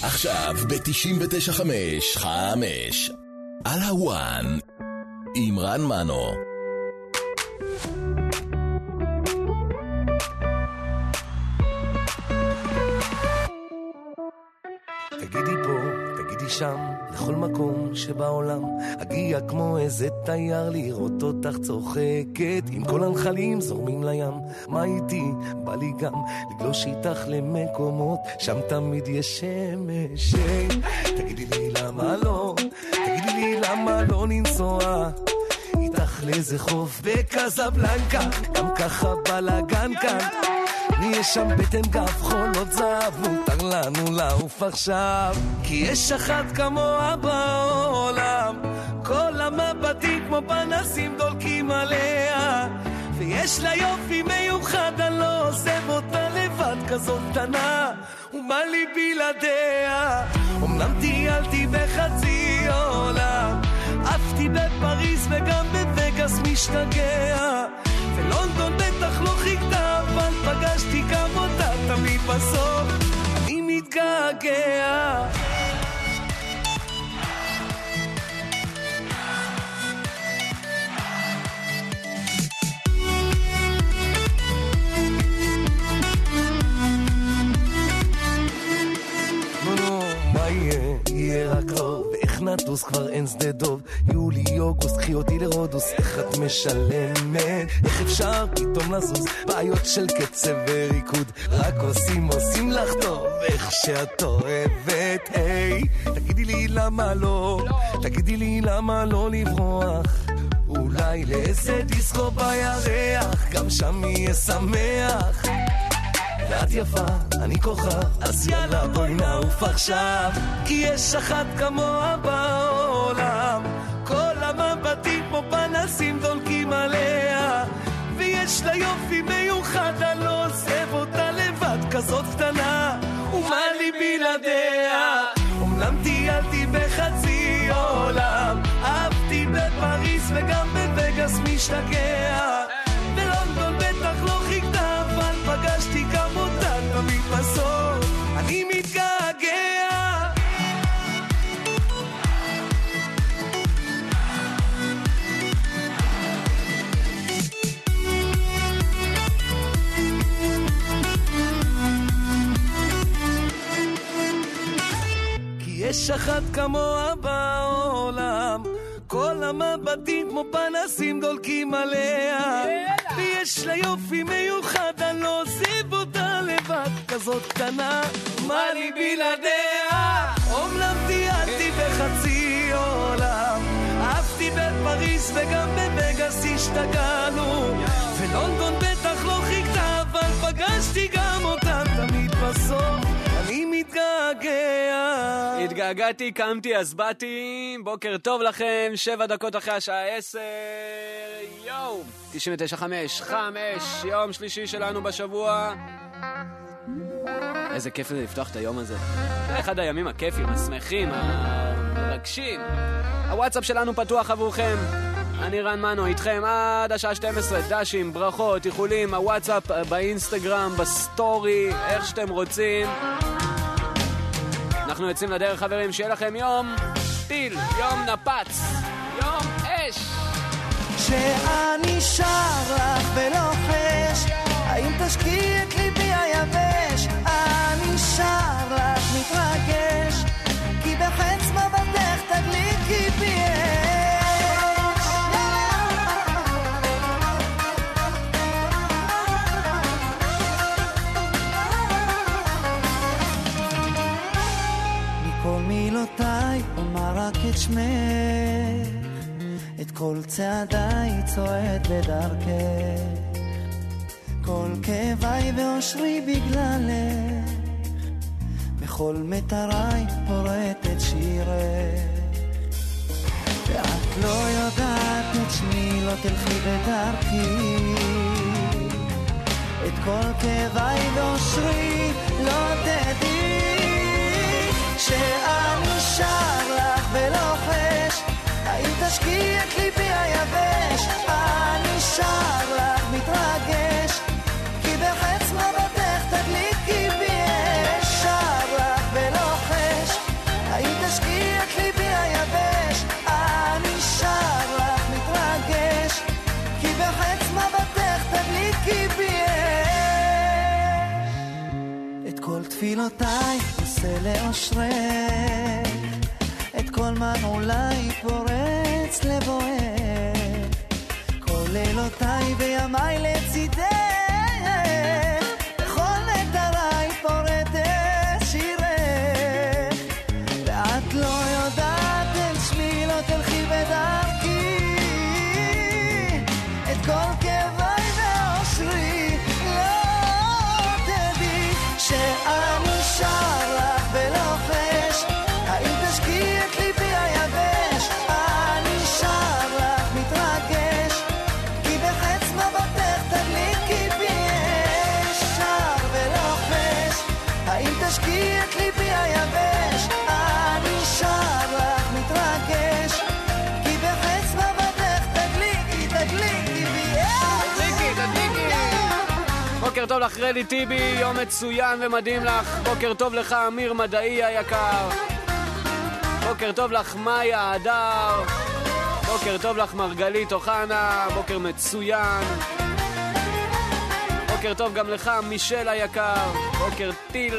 עכשיו ב-99.5 על הוואן עם רן מנו. תגידי פה, תגידי שם, לכל מקום שבעולם אגיע כמו איזה תייר לראות אותך צוחקת עם כל הנחלים זורמים לים. מה איתי? בא לי גם לגלוש איתך למקומות שם תמיד יש שמש. תגידי לי למה לא, תגידי לי למה לא ננסוע איתך לאיזה חוף בקזבלנקה, גם ככה בלגן כאן נהיה שם בטן גף חולות זהב, מותר לנו לעוף עכשיו כי יש אחת כמוה בעולם, כל המבטים כמו פנסים דולקים עליה, ויש לה יופי מיוחד, אני לא עוזב אותה לבד, כזאת קטנה ומה לי בלעדיה. אמנם טיילתי בחצי עולם, עפתי בפריז וגם בווגאס משתגע, ולונדון בטח לא חיכתה, אבל פגשתי גם אותה תמיד בסוף אני מתגעגע. מה יהיה רק טוב, ואיך נטוס כבר אין שדה דוב, יולי אוגוסט קחי אותי לרודוס, איך את משלמת, איך אפשר פתאום לזוז, בעיות של קצב וריקוד רק עושים לך טוב, איך שאת אוהבת. היי, תגידי לי למה לא, תגידי לי למה לא לברוח אולי לאיזה דיסקו בירח, גם שם יהיה שמח, ואת יפה, אני כוכב, אז יאללה בואי נעוף עכשיו, כי יש אחת כמוה בעולם, כל המבטים כמו פנסים דולקים עליה, ויש לה יופי מיוחד, אני לא עוזב אותה לבד, כזאת קטנה ומה לי בלעדיה. אמנם טיילתי בחצי עולם, אהבתי בפריז וגם בווגאס משתגע, בלונדון בטח לא חיכתה, אבל פגשתי גם אותה תמיד בסוף אני מתגעגע. כי יש אחת כמוה בעולם, כל המבטים כמו פנסים דולקים עליה, ויש לה יופי מיוחד, אני לא עוזב אותה לבד, כזאת קטנה מה לי בלעדיה. אומנם טיילתי בחצי עולם, אהבתי בפריז וגם בווגאס השתגענו, ולונדון בטח לא חיכתה, אבל פגשתי גם אותה תמיד בסוף אני מתגעגע. התגעגעתי, קמתי, אז באתי. בוקר טוב לכם, 7 דקות אחרי השעה 10. יואו, 99.5 יום שלישי שלנו בשבוע. איזה כיף זה לפתוח את היום הזה, זה אחד הימים הכיפים, השמחים, המרגשים. הוואטסאפ שלנו פתוח עבורכם, אני רן מנו איתכם עד השעה 12. דשים, ברכות, איחולים, הוואטסאפ באינסטגרם, בסטורי, איך שאתם רוצים. אנחנו יוצאים לדרך חברים, שיהיה לכם יום טיל, יום נפץ, יום אש. שאני שר לך ולוחש, האם תשקיע את ליבי היבש, אני שר לך מתרגש, כי בחץ מבטך תדליקי בי אש. מכל מילותיי אומר רק את שמך, את כל צעדיי צועד בדרכך, כל כאביי ואושרי בגללך, בכל מטריי פורט את שירך, ואת לא יודעת את שמי, לא תלכי בדרכי, את כל כאביי ואושרי לא תדעי, שאני שר לך ולוחש, האם תשקיע את ליבי היבש, אני שר לך מתרגש, כי בחץ מבטך תדליקי בי אש, שר לך ולוחש. תפילותיי עושה לאושרך, את כל מנעולי פורץ לבועך, כל לילותיי וימיי לצידך, בכל נתריי פורט את שירך, ואת לא יודעת את שמי, לא תלכי בדרכי, את כל כאביי ואושרי לא תדעי, שאני שר לך ולוחש, האם תשקיע את ליבי היבש, אני שר לך מתרגש, כי בחץ מבטך תדליקי בי אש, שר ולוחש, האם תשקיע את ליבי היבש, אני שר לך מתרגש, כי בחץ מבטך תדליקי בי אש. תדליקי. בוקר טוב לך רלי טיבי, יום מצוין ומדהים לך. בוקר טוב לך אמיר מדעי היקר. בוקר טוב לך מאיה הדר. בוקר טוב לך מרגלית אוחנה. בוקר מצוין. בוקר טוב גם לך מישל היקר. בוקר טיל.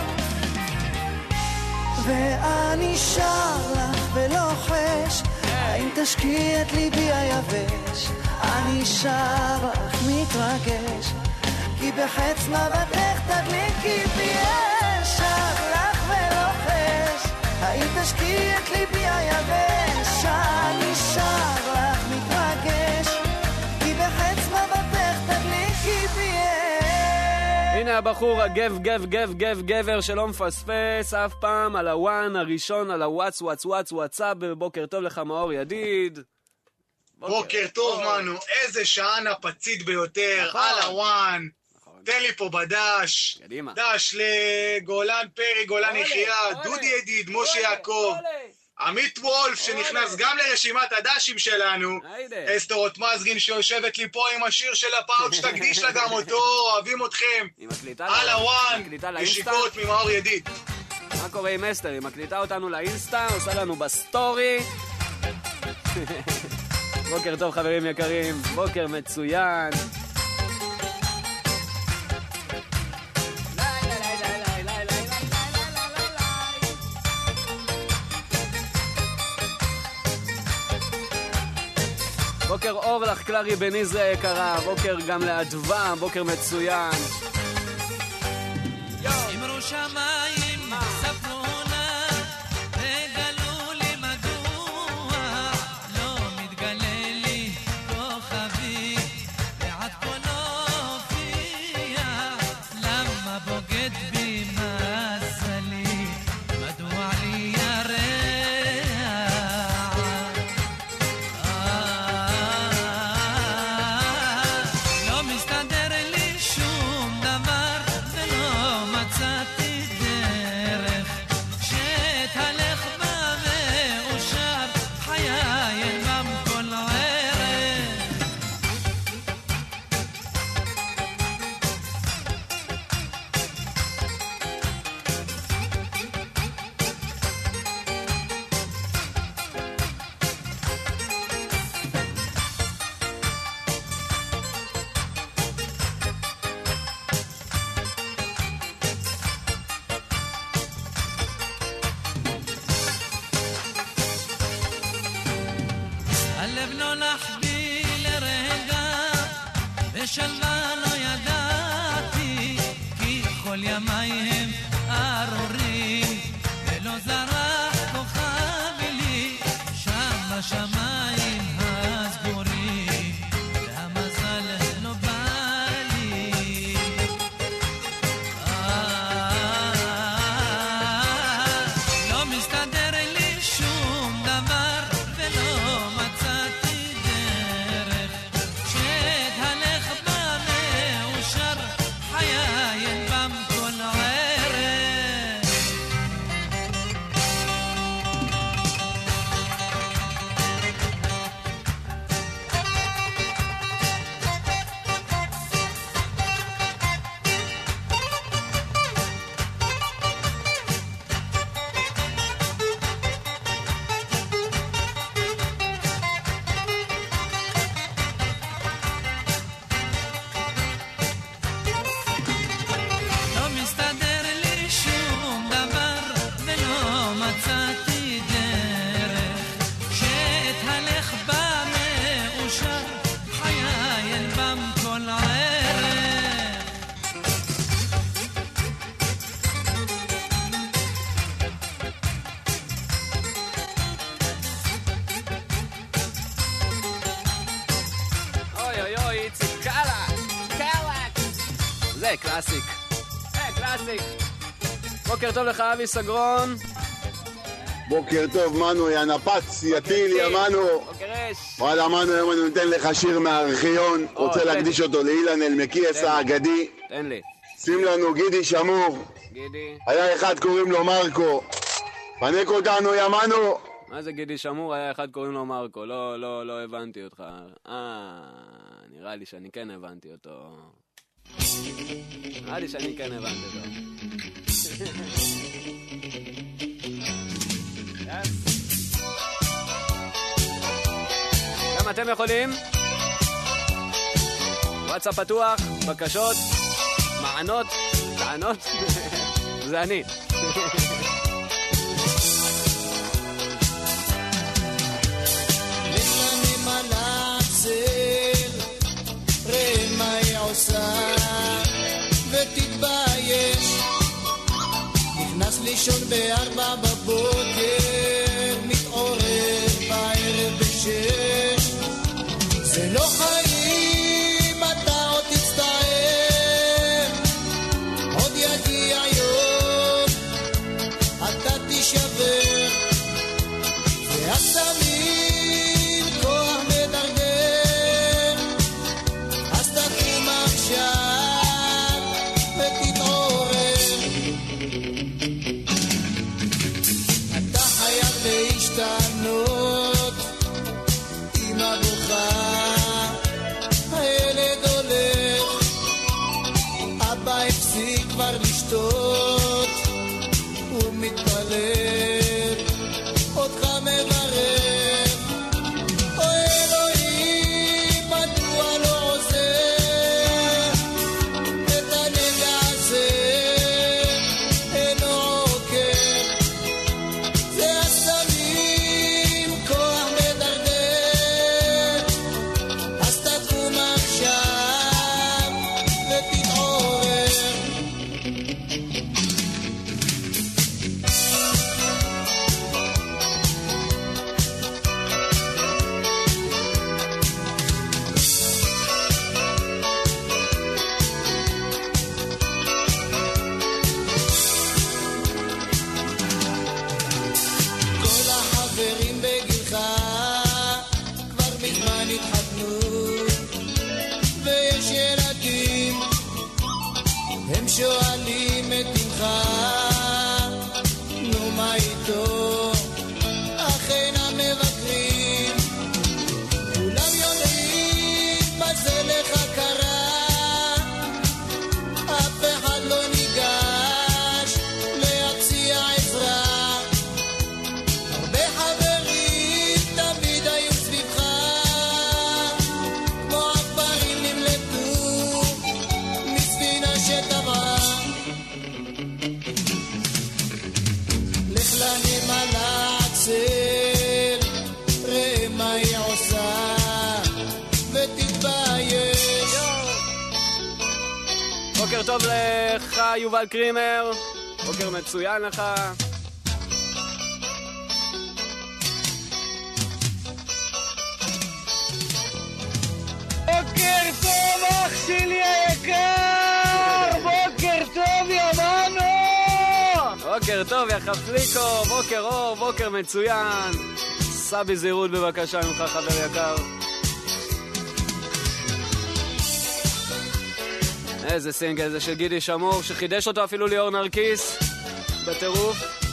ואני שר לך ולוחש, האם תשקיע את ליבי היבש, אני שר לך מתרגש, כי בחץ מבטך תדליקי בי אש, שר לך ולוחש, האם תשקיע את ליבי היבש, אני שר לך מתרגש, כי בחץ מבטך תדליקי בי אש. הנה הבחור הגבר שלא מפספס אף פעם, על הוואן הראשון, על הוואטסאפ. בוקר טוב לך מאור ידיד. בוקר טוב מנו, איזה שעה נפצית ביותר, על הוואן. תן לי פה בדש, דש לגולן פרי, גולן יחיה, דודי ידיד, משה יעקב, עמית וולף שנכנס גם לרשימת הדשים שלנו, אסתר מזגין שיושבת לי פה עם השיר של הפארק שתקדיש לה גם אותו, אוהבים אתכם, על הוואן, נשיקות ממאור ידיד. מה קורה עם אסתר? היא מקליטה אותנו לאינסטה, עושה לנו בסטורי. בוקר טוב חברים יקרים, בוקר מצוין. בוקר אור לך קלרי בניזה יקרה, בוקר גם לאדווה, בוקר מצוין. אמרו שמיים ספרונה וגלו לי מדוע לא מתגלה לי כוכבי ועד כה לא הופיע, למה בוגד בי מזלי, מדוע לי ירח, לא מסתדר לי שום דבר ולא מצאתי דרך, שתהלך בה ואושר חיי אינם כל ערך. הלב נולח בי לרגע ושלווה לא ידעתי, כי כל ימיי הם ארורים ולא זרח כוכב לי שם בשמיים הסגורים, והמזל לא בא לי. לא מסתדר לי שום דבר ולא מצאתי דרך, שתהלך בה מאושר חיי אין בם כל ערך. זה קלאסיק. קלאסיק. בוקר טוב לך אבי סגרון. בוקר טוב מנו, יא נפץ, יא טיל, יא מנו. בוקר אש. וואלה מנו, היום אני נותן לך שיר מהארכיון, רוצה להקדיש אותו לאילן אלמקיאס האגדי. תן לי. שים לנו גידי שמור. גידי. היה אחד קוראים לו מרקו. פנק אותנו יא מנו. מה זה גידי שמור? היה אחד קוראים לו מרקו. לא הבנתי אותך. נראה לי שאני כן הבנתי אותו. גם אתם יכולים? וואטסאפ פתוח, בקשות, מענות, טענות. זה אני. נתלמים על הצל, ראה מה היא עושה ותתבייש. נכנס לישון ב4 בבוקר, מתעורר בערב ב6. זה לא חיים, אתה עוד תצטער. עוד יגיע יום, אתה תישבר. והסמים כוח מדרדר, אז תקום עכשיו ותתעורר. אתה חייב להשתנות. אמא בוכה, הילד הולך, אבא הפסיק כבר לשתות, הוא מתפלל, אותך מברך. או אלוהים, מדוע לא עוזר? את הנגע הזה אינו עוקר. זה הסמים, כוח מדרדר, אז תקום עכשיו ותתעורר. כל החברים בגילך כבר מזמן התחתנו, ויש ילדים, הם שואלים את אמך, נו מה איתו? אכן המבקרים כולם יודעים מה זה לך קרה. אף אחד לא ניגש להציע עזרה. הרבה חברים תמיד היו סביבך, כמו עכברים נמלטו מספינה שטבעה. לך לנמלה עצל, ראה מה היא עושה ותתבייש. בוקר טוב לך יובל קרימר. בוקר מצוין לך. בוקר טוב אח שלי היקר, בוקר טוב ימנו. בוקר טוב יא חפליקו. בוקר אור, בוקר מצוין. סע בזהירות בבקשה ממך חבר יקר. איזה סינגל זה של גידי שמור, שחידש אותו אפילו ליאור נרקיס בטירוף.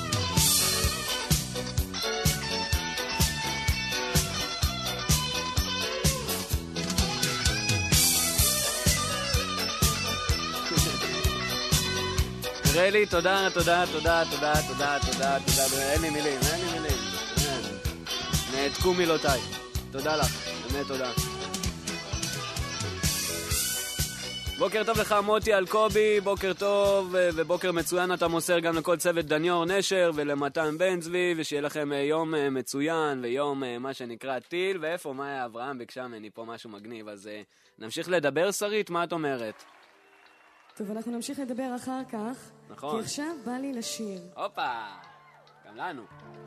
רלי, תודה. אין לי מילים. נעתקו מילותיי. תודה לך, באמת תודה. בוקר טוב לך מוטי אלקובי, בוקר טוב ובוקר מצוין אתה מוסר גם לכל צוות דניור נשר ולמתן בן צבי, ושיהיה לכם יום מצוין ויום מה שנקרא טיל. ואיפה מאיה אברהם ביקשה ממני פה משהו מגניב, אז נמשיך לדבר שרית, מה את אומרת? טוב, אנחנו נמשיך לדבר אחר כך. נכון. כי עכשיו בא לי לשיר. הופה, גם לנו.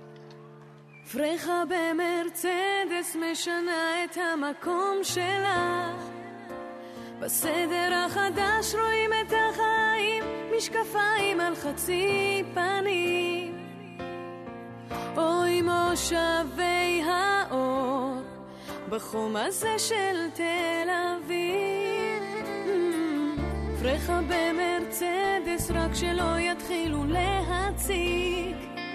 פרחה במרצדס משנה את המקום שלך, בסדר החדש רואים את החיים, משקפיים על חצי פנים. אוי מושבי האור בחום הזה של תל אביב. פרחה במרצדס רק שלא יתחילו להציג.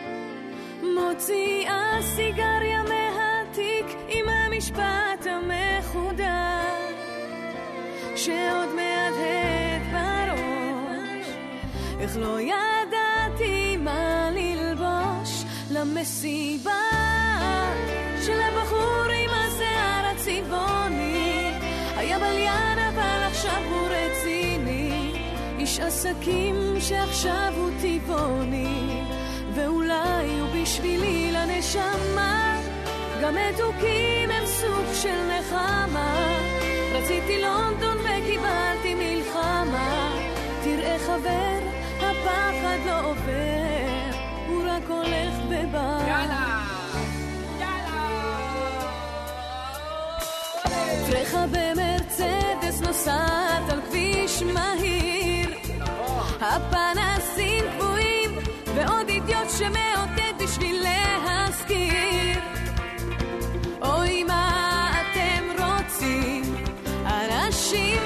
מוציאה סיגריה מהתיק עם המשפט המחודש שעוד מהדהד בראש. איך לא ידעתי מה ללבוש למסיבה של הבחור עם השיער הצבעוני. היה בליין אבל עכשיו הוא רציני, איש עסקים שעכשיו הוא טבעוני. ואולי הוא בשבילי לנשמה, גם מתוקים הם סוג של נחמה. רציתי לונדון וקיבלתי מלחמה. תראה חבר, הפחד לא עובר, הוא רק הולך בבר. יאללה, יאללה. פרחה במרצדס נוסעת על כביש מהיר, הפנסים קבועים ועוד אידיוט שמעודד בשביל להזכיר. אוי מה אתם רוצים, אנשים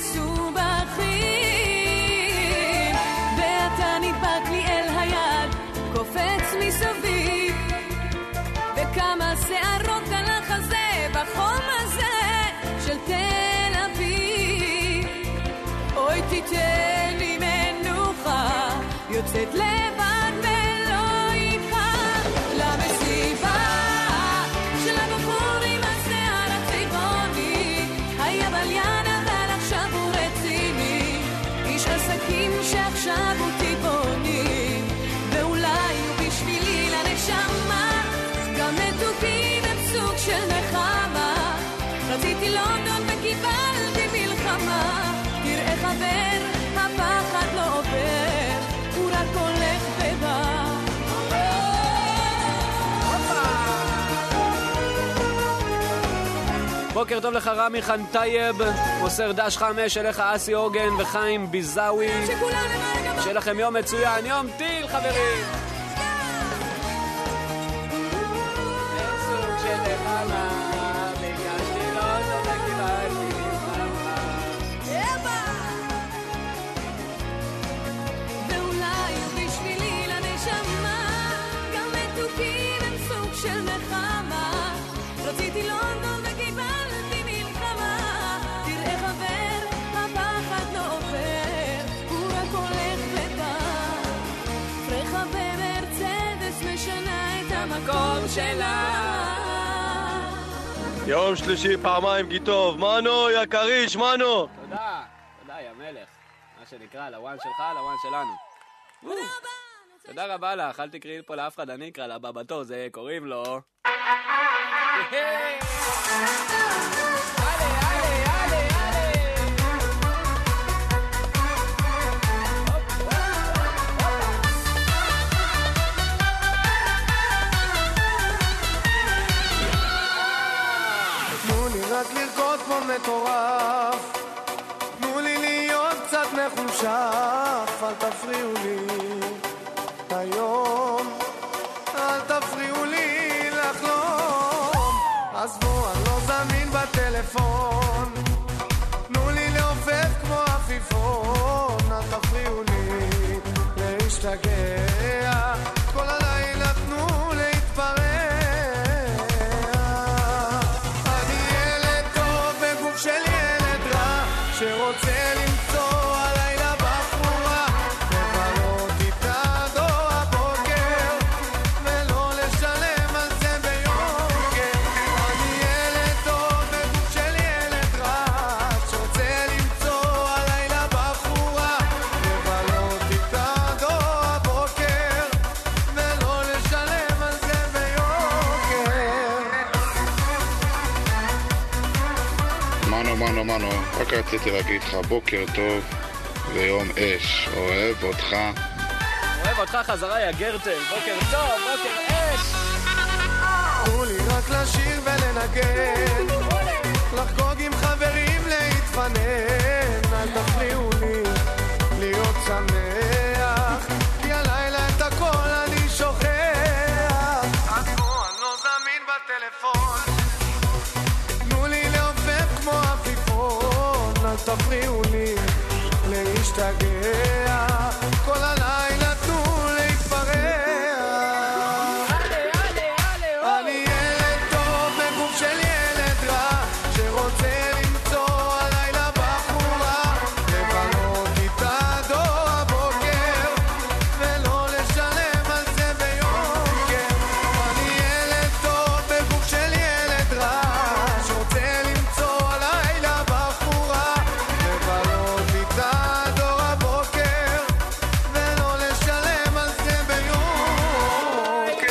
מסובכים, ואתה נדבק לי אל היד, קופץ מסביב, וכמה שערות על החזה בחום הזה של תל אביב. אוי תיתן לי מנוחה, יוצאת לבד ולא איתך למסיבה של הבחור עם השיער הצבעוני. היה בליין אבל עכשיו הוא רציני, איש עסקים שעכשיו הוא טבעוני. ואולי הוא בשבילי לנשמה, גם מתוקים הם סוג של נחמה. רציתי לונדון וקיבלתי מלחמה. תראה חבר, הפחד לא עובר, הוא רק הולך בבר. בוקר טוב לך רמי חנטייב, מוסר דש 5 אליך אסי אוגן וחיים ביזאווי. שיהיה לכם יום מצוין, יום טיל חברים. סוג של נחמה, ביקשתי לונדון וקיבלתי מלחמה. ואולי הוא בשבילי לנשמה, גם מתוקים הם סוג של נחמה. רציתי לונדון וקיבלתי מלחמה. תראה חבר, הפחד לא עובר, הוא רק הולך בבר. פרחה במרצדס משנה את המקום שלה. יום שלישי פעמיים גיטוב, מנו יקריש, מנו. תודה, תודה יא מלך. מה שנקרא, לוואן שלך, לוואן שלנו. תודה רבה לך, אל תקראי פה לאף אחד, אני אקרא לבא בתור, זה קוראים לו תנו לי רק לרקוד כמו מטורף, תנו לי להיות קצת מחושף, אל תפריעו לי היום, אל תפריעו לי לחלום. עזבו, אני לא זמין בטלפון, תנו לי לעופף כמו עפיפון, אל תפריעו לי להשתגע, כל הלילה תנו להתפרע. אני ילד טוב בגוף של ילד רע, שרוצה למצוא הלילה בחורה, לבלות איתה עד הבוקר, ולא לשלם על זה ביוקר. אני ילד טוב בגוף של ילד רע, שרוצה למצוא הלילה בחורה, לבלות איתה עד הבוקר, ולא לשלם על זה ביוקר. מנו, רק רציתי להגיד לך בוקר טוב ויום אש, אוהב אותך. אוהב אותך חזרה יא גרטל, בוקר טוב, בוקר אש. תנו לי רק לשיר ולנגן, לחגוג עם חברים להתפנן, אל תפריעו לי להיות שמח, כי הלילה את הכל אני שוכח. עזבו, אני לא זמין בטלפון, תנו לי לעופף כמו עפיפון, אל תפריעו לי להשתגע, כל הלילה תנו להתפרע. אני ילד טוב בגוף של ילד רע, שרוצה למצוא הלילה בחורה, לבנות איתה דור הבוקר, ולא לשלם על זה ביוקר. אני ילד טוב בגוף של ילד רע, שרוצה למצוא הלילה בחורה, לבנות איתה דור הבוקר, ולא לשלם על זה ביוקר.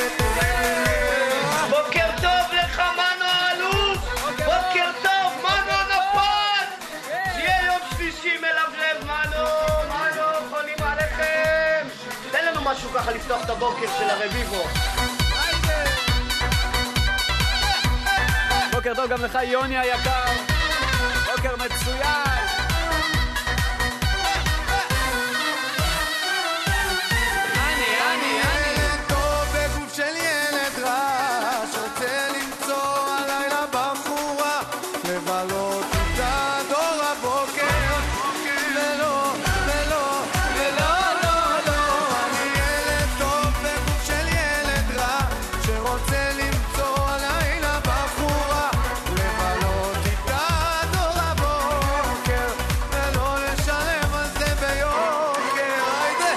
בוקר טוב לך מנו אלוף, בוקר טוב מנו נפת, שיהיה יום שלישי מלבלב מנו, חולים עליכם. תן לנו משהו ככה לפתוח את הבוקר של הרביבו. בוקר טוב גם לך יוני היקר, בוקר מצוין. ילד טוב בגוף של ילד רע, שרוצה למצוא הלילה בחורה, לבלות איתה דור הבוקר, ולא, ולא, ולא, לא, לא. אני ילד טוב בגוף של ילד רע, שרוצה למצוא הלילה בחורה, לבלות איתה דור הבוקר, ולא לשלם על זה ביוקר. היידה.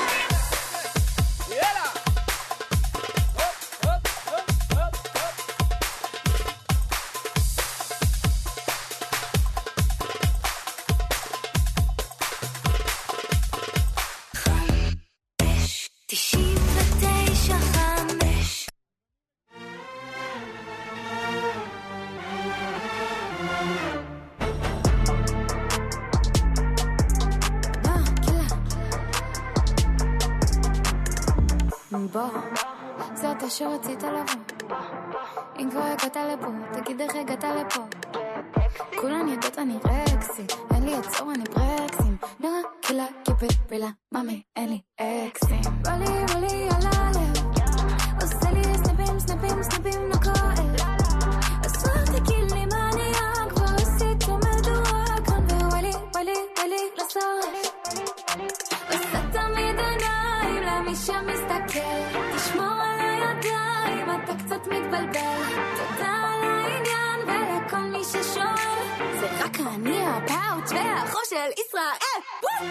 בוא, זה אתה שרצית לבוא, אם כבר הגעת לפה, תגיד איך הגעת לפה. כולן יודעות אני רקסי, אין לי עצור אני ברקסים, נראה קילה קיפט פילה, ממי אין לי אקסים. בא לי על הלב, עושה לי סנפים סנפים סנפים נקועל, אז כבר תגיד לי מה נהיה, כבר עשית מדוע כאן וולי לסוף, עושה תמיד עיניים למי שמסתכל, תשמור על הידיים אתה קצת מתבלבל, תודה על העניין ולכל מי ששואל, זה רק אני הפאוץ' והחור של ישראל.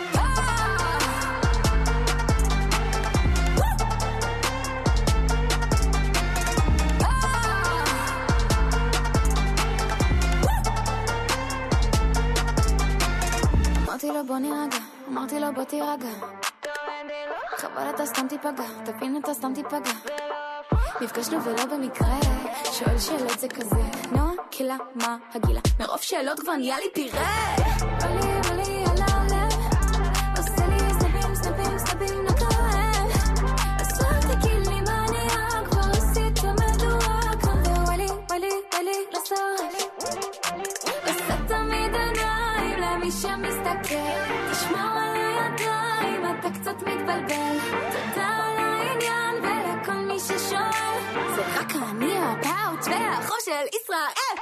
אמרתי לו בוא נירגע, אמרתי לו בוא תירגע, חבל אתה סתם תיפגע, תבין אתה סתם תיפגע, נפגשנו ולא במקרה, שואל שאלות זה כזה, נועה קילה מה הגילה, מרוב שאלות כבר נהיה לי פירה. בא לי על הלב, עושה לי סנפים סנפים נקועל, אז כבר תגיד לי מה נהיה, כבר עשית מדוע כאן וולי לסוף, עושה תמיד עיניים למי שמסתכל, תשמור על הידיים אתה קצת מתבלבל, תודה על העניין ולכל מי ששואל, זה רק אני הפאוץ' והחור של ישראל.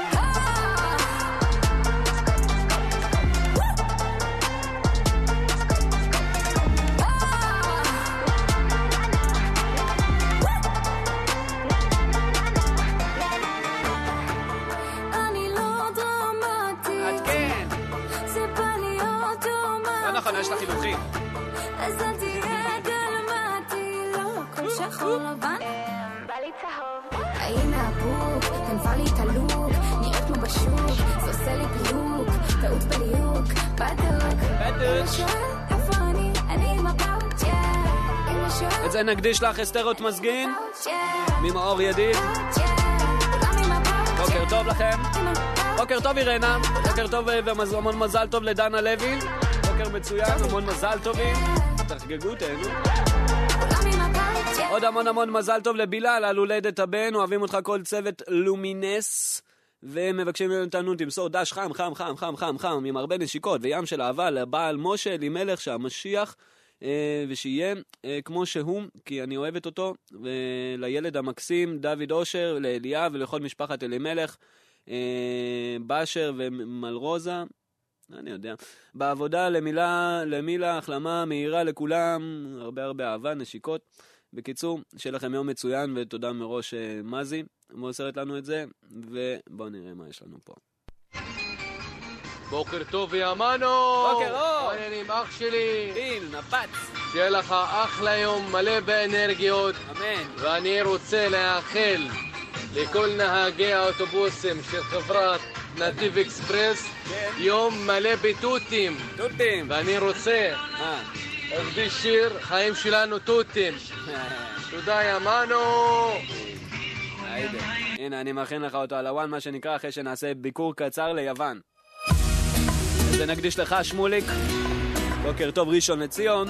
אני לא דרמטית, את כן, זה בא לי אוטומטית, לא נכון, יש לך חילוכים. אז אל תהיה גלמתי, לא כל שחור לבן, בא לי צהוב, הנה הבוק, גנבה לי את הלוק, נראית כמו בשוק, זה עושה לי פיוק, טעות בליוק, בדוק, אם שואל איפה אני עם הפאוץ', אם שואל את זה נקדיש לך אסתרות מזגין ממאור ידיד. בוקר טוב לכם, בוקר טוב אירנה, בוקר טוב והמון מזל טוב לדנה לוי, בוקר מצוין, המון מזל טובים, תחגגו תהנו. עוד המון מזל טוב לבילal על הולדת הבן, אוהבים אותך כל צוות לומינס, ומבקשים אותנו תמסור דש חם, חם, חם, חם, חם, חם, עם הרבה נשיקות וים של אהבה לבעל משה אלימלך שהמשיח, ושיהיה כמו שהוא, כי אני אוהבת אותו, ולילד המקסים דוד אושר, לאליה ולכל משפחת אלימלך, באשר ומלרוזה, אני יודע, בעבודה למילה, החלמה מהירה לכולם, הרבה הרבה אהבה, נשיקות. בקיצור, שיהיה לכם יום מצוין, ותודה מראש מזי, מוסרת לנו את זה, ובואו נראה מה יש לנו פה. בוקר טוב יאמנו! בוקר אור! מעניינים אח שלי! פיל, נפץ! שיהיה לך אחלה יום מלא באנרגיות. אמן. ואני רוצה לאחל לכל נהגי האוטובוסים של חברת נתיב אקספרס יום מלא בתותים. תותים. ואני רוצה עובדי שיר, חיים שלנו תותים. תודה יאמנו. הנה אני מכין לך אותו על הוואן, מה שנקרא, אחרי שנעשה ביקור קצר ליוון. זה נקדיש לך שמוליק. בוקר טוב ראשון לציון.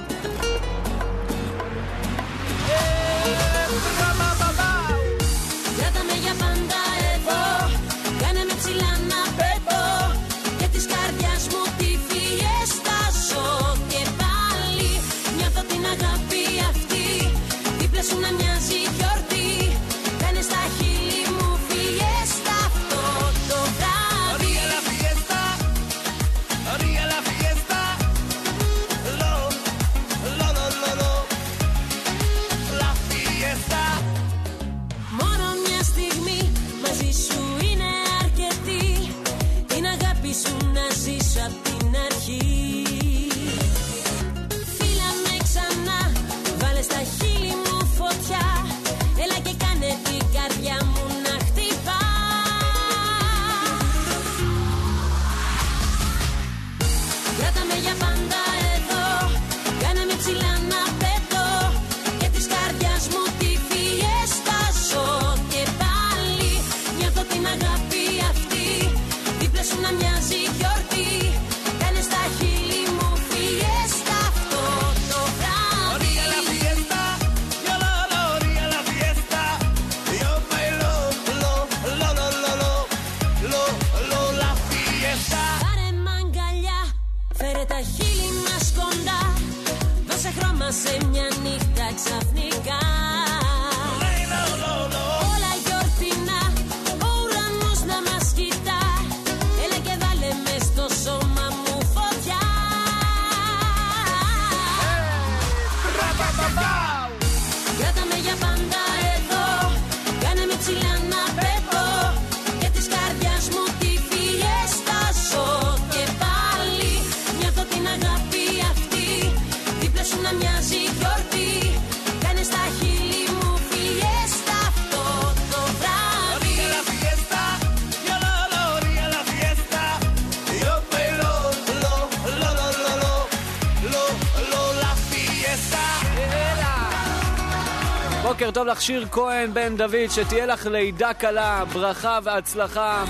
בוקר טוב לך שיר כהן בן דוד, שתהיה לך לידה קלה, ברכה והצלחה.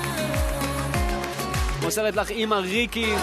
מוסרת לך אמא ריקי.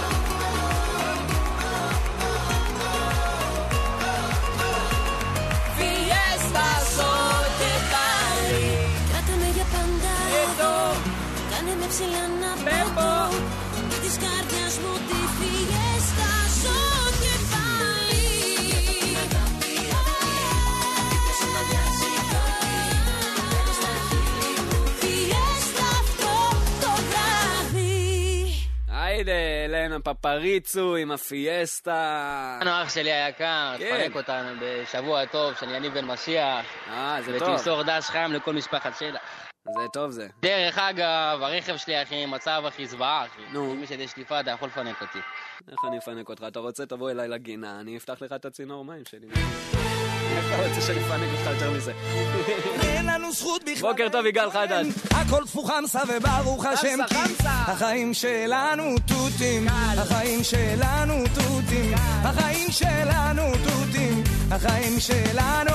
אלנה פפריצו עם הפיאסטה. אח שלי היקר, תפנק אותנו בשבוע טוב של יניב בן משיח. זה טוב. ותמסור דש חם לכל משפחת שלה. זה טוב זה. דרך אגב, הרכב שלי אחי, מצב הכי זוועה אחי. נו. אם יש ידי שליפה אתה יכול לפנק אותי. איך אני אפנק אותך? אתה רוצה תבוא אליי לגינה, אני אפתח לך את הצינור מים שלי. אתה רוצה שאני אפנק אותך יותר מזה? אין לנו זכות בכלל. בוקר טוב יגאל חדש. הכל תפוחמסה וברוך השם כי החיים שלנו תותים, החיים שלנו תותים, החיים שלנו תותים, החיים שלנו.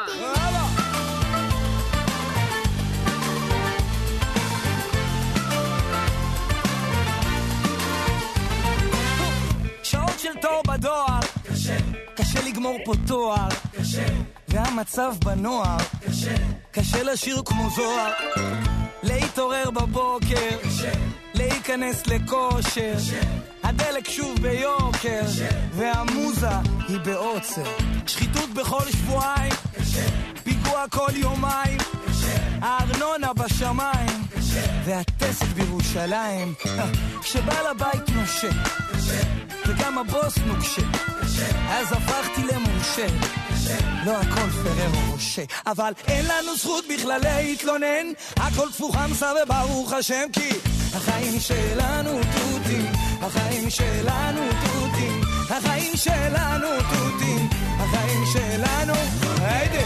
שעות של תור בדואר, קשה לגמור פה תואר, והמצב בנוער, קשה לשיר כמו זוהר. להתעורר בבוקר, להיכנס לכושר, הדלק שוב ביוקר, והמוזה היא בעוצר, שחיתות בכל שבועיים, פיגוע כל יומיים, הארנונה בשמיים, והטסת בירושלים, כשבא לבית נושה, וגם הבוס נוקשה, אז הפכתי למורשה, לא הכל פרר או משה, אבל אין לנו זכות בכלל להתלונן, הכל תפוך חמסה וברוך השם, כי החיים שלנו תותים, החיים שלנו תותים, החיים שלנו תותים, החיים שלנו, היידה.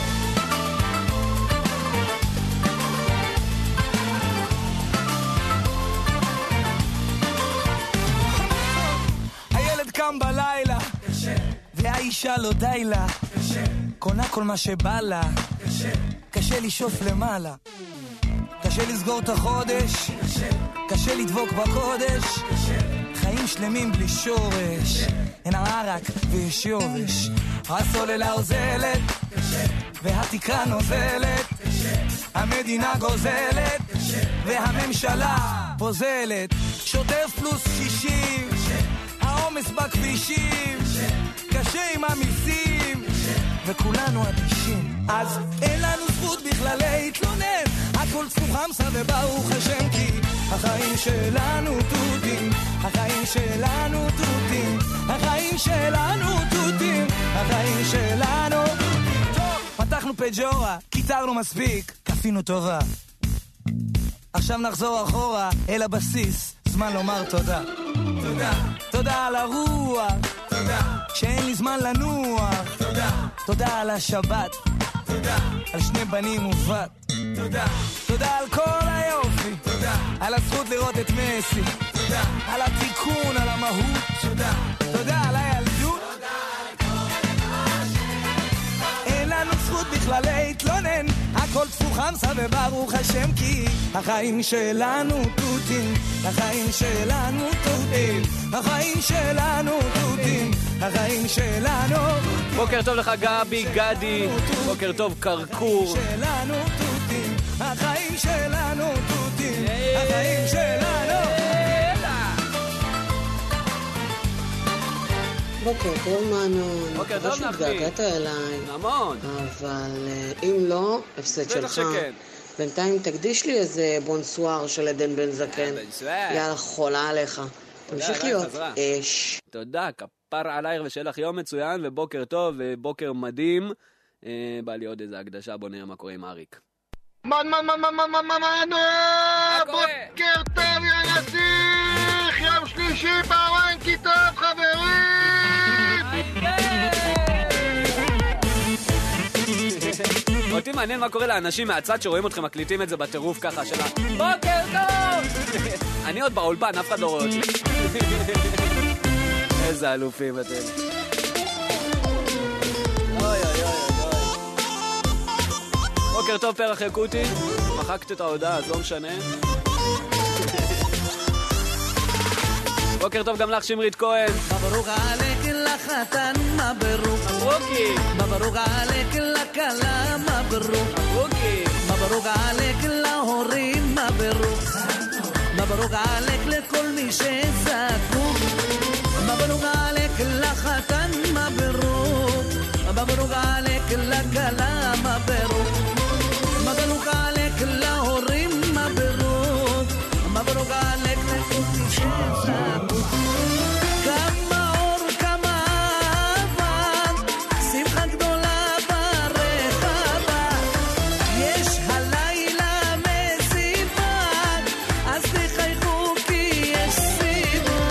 הילד קם בלילה, והאישה לא די לה, קונה כל מה שבא לה, קשה לשאוף למעלה, קשה לסגור את החודש, קשה לדבוק בקודש, חיים שלמים בלי שורש, אין ערק ויש יובש, הסוללה עוזלת והתקרה נוזלת, המדינה גוזלת והממשלה פוזלת, שוטף פלוס 60, העומס בכבישים, קשה עם המיסים וכולנו אדישים, אז אין לנו זכות בכלל להתלונן, הכל צפוך חמסה וברוך השם, כי החיים שלנו תותים, החיים שלנו תותים, החיים שלנו תותים, החיים שלנו. טוב, פתחנו פג'ורה, קיטרנו מספיק, כפינו טובה, עכשיו נחזור אחורה אל הבסיס, זמן לומר תודה. תודה, תודה על הרוח, תודה שאין לי זמן לנוח, תודה, תודה על השבת, תודה על שני בנים ובת, תודה, תודה על כל היופי, תודה על הזכות לראות את מסי, תודה על התיקון, על המהות, תודה, תודה על הילדות, אין לנו זכות בכלל להתלונן, הכל תפוך חמסה וברוך השם, כי החיים שלנו תותים, החיים שלנו תותים, החיים שלנו תותים, החיים שלנו. בוקר טוב לך גבי, גדי, בוקר טוב קרקור, שלנו תותים, החיים שלנו תותים, החיים שלנו. בוקר טוב מנו, בוקר טוב נחי. שהתגעגעת אליי. המון. אבל אם לא, הפסד שלך. בינתיים תקדיש לי איזה בונסואר של עדן בן זקן. יאללה, חולה עליך. תמשיך להיות אש. תודה, כפר עלייך ושיהיה לך יום מצוין ובוקר טוב ובוקר מדהים. בא לי עוד איזה הקדשה, בוא נראה מה קורה עם אריק. מנו! בוקר טוב יא נסיך! יום שלישי בוואנקי טוב חברים! אותי מעניין מה קורה לאנשים מהצד שרואים אתכם מקליטים את זה בטירוף ככה שלה בוקר טוב! אני עוד באולפן, אף אחד לא רואה אותי. איזה אלופים אתם. אוי אוי אוי אוי. בוקר טוב פרח יקוטי, מחקת את ההודעה אז לא משנה. בוקר טוב גם לך שמרית כהן. מברוק עליך לחתן, מברוק מברוקי. מברוק עליך לכלה, מברוק מברוקי. מברוק עליך להורים, מברוק מברוק עליך לכל מי שזקוק, מברוק עליך לחתן, מברוק מברוק עליך לכלה, מברוק מברוק עליך להורים, מברוק מברוק עליך לכל מי שזקוק. כמה אור, כמה אהבה, שמחה גדולה ברחבה, יש הלילה מסיבה, אז תחייכו כי יש סיבה.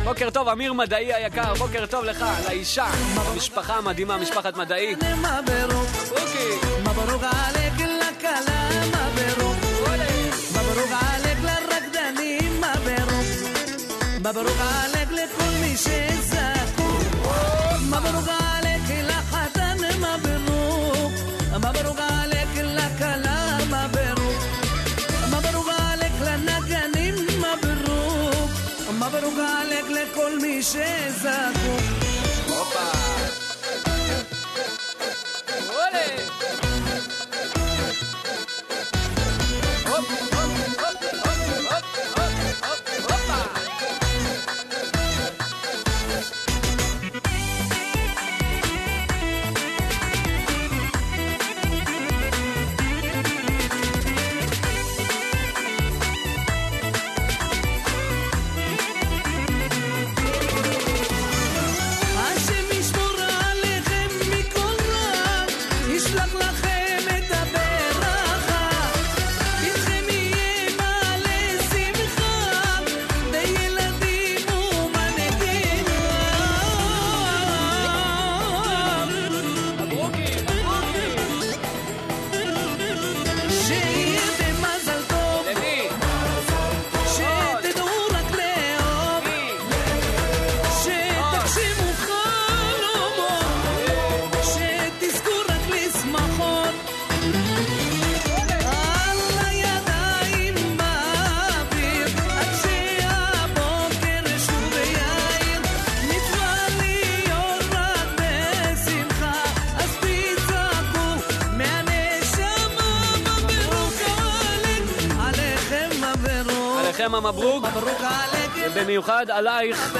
בוקר טוב, אמיר מדעי היקר, בוקר טוב לך, לאישה, המשפחה המדהימה, משפחת מדעי. אוקיי. מברוק עליק לכלה, מברוק. מברוק עליק לרקדנים, מברוק. מברוק עליק לכל מי שזקוק. מברוק עליק לחתן, מברוק. מברוק עליק לכלה, מברוק. מברוק עליק לנגנים, מברוק. מברוק עליק לכל מי שזקוק. הופה. מברוק, ובמיוחד עלייך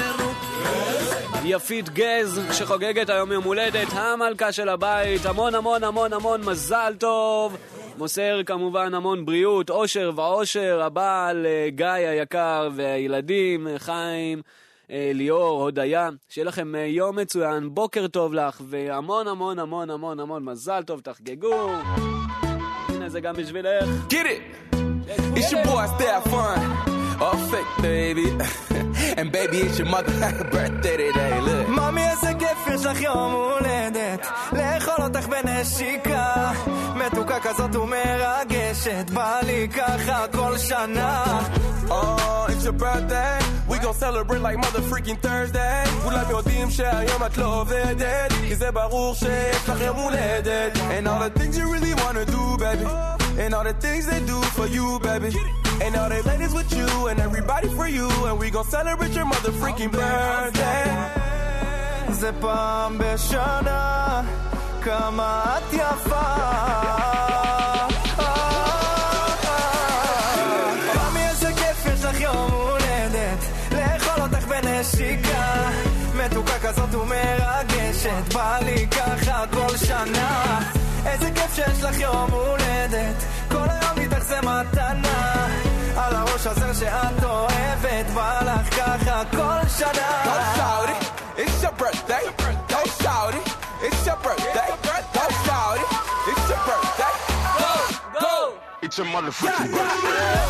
יפית גז שחוגגת היום יום הולדת, המלכה של הבית, המון המון המון המון מזל טוב, מוסר כמובן המון בריאות, אושר ואושר, הבעל גיא היקר והילדים חיים, ליאור, הודיה, שיהיה לכם יום מצוין, בוקר טוב לך והמון המון המון המון המון מזל טוב, תחגגו. הנה זה גם בשבילך. Get it! It's your boy, stay fun. All fake, baby. And baby, it's your mother's birthday today, look. ממי, איזה כיף יש לך יום הולדת, לאכול אותך בנשיקה, מתוקה כזאת ומרגשת, בא לי ככה כל שנה. Oh, it's your birthday. We gon' celebrate like mother freaking Thursday. כולם יודעים שהיום את לא עובדת, כי זה ברור שיש לך יום הולדת. And all the things you really wanna do, baby. And all the things they do for you, baby. And all the ladies with you and everybody for you. And we gon' celebrate your mother freaking birthday. זה פעם בשנה, כמה את יפה. ממי, איזה כיף יש לך יום הולדת, לאכול אותך בנשיקה, מתוקה כזאת ומרגשת, בא לי ככה כל שנה. איזה כיף שיש לך יום הולדת, כל היום איתך זה מתנה, על הראש הזה שאת אוהבת, בא לך ככה כל שנה. Go shout it, it's your birthday. Go shout it, it's your birthday. Go shout it, it's your birthday. Go, go, it's your motherfucking birthday.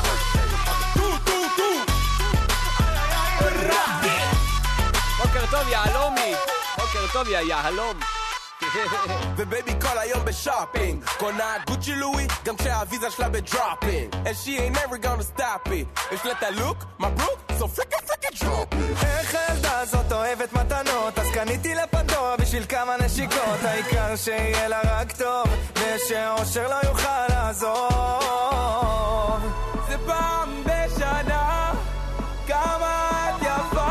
בוקר טוב יהלומי, בוקר טוב יהלום. ובייבי כל היום בשופינג, קונה גוצ'י לואי גם כשהוויזה שלה בדרופינג, and she ain't never gonna stop it. יש לה את הלוק, מברוק, so frickin' drop it. איך הילדה הזאת אוהבת מתנות, אז קניתי לפנדורה בשביל כמה נשיקות, העיקר שיהיה לה רק טוב, ושאושר לא יוכל לעזוב. זה פעם בשנה, כמה את יפה.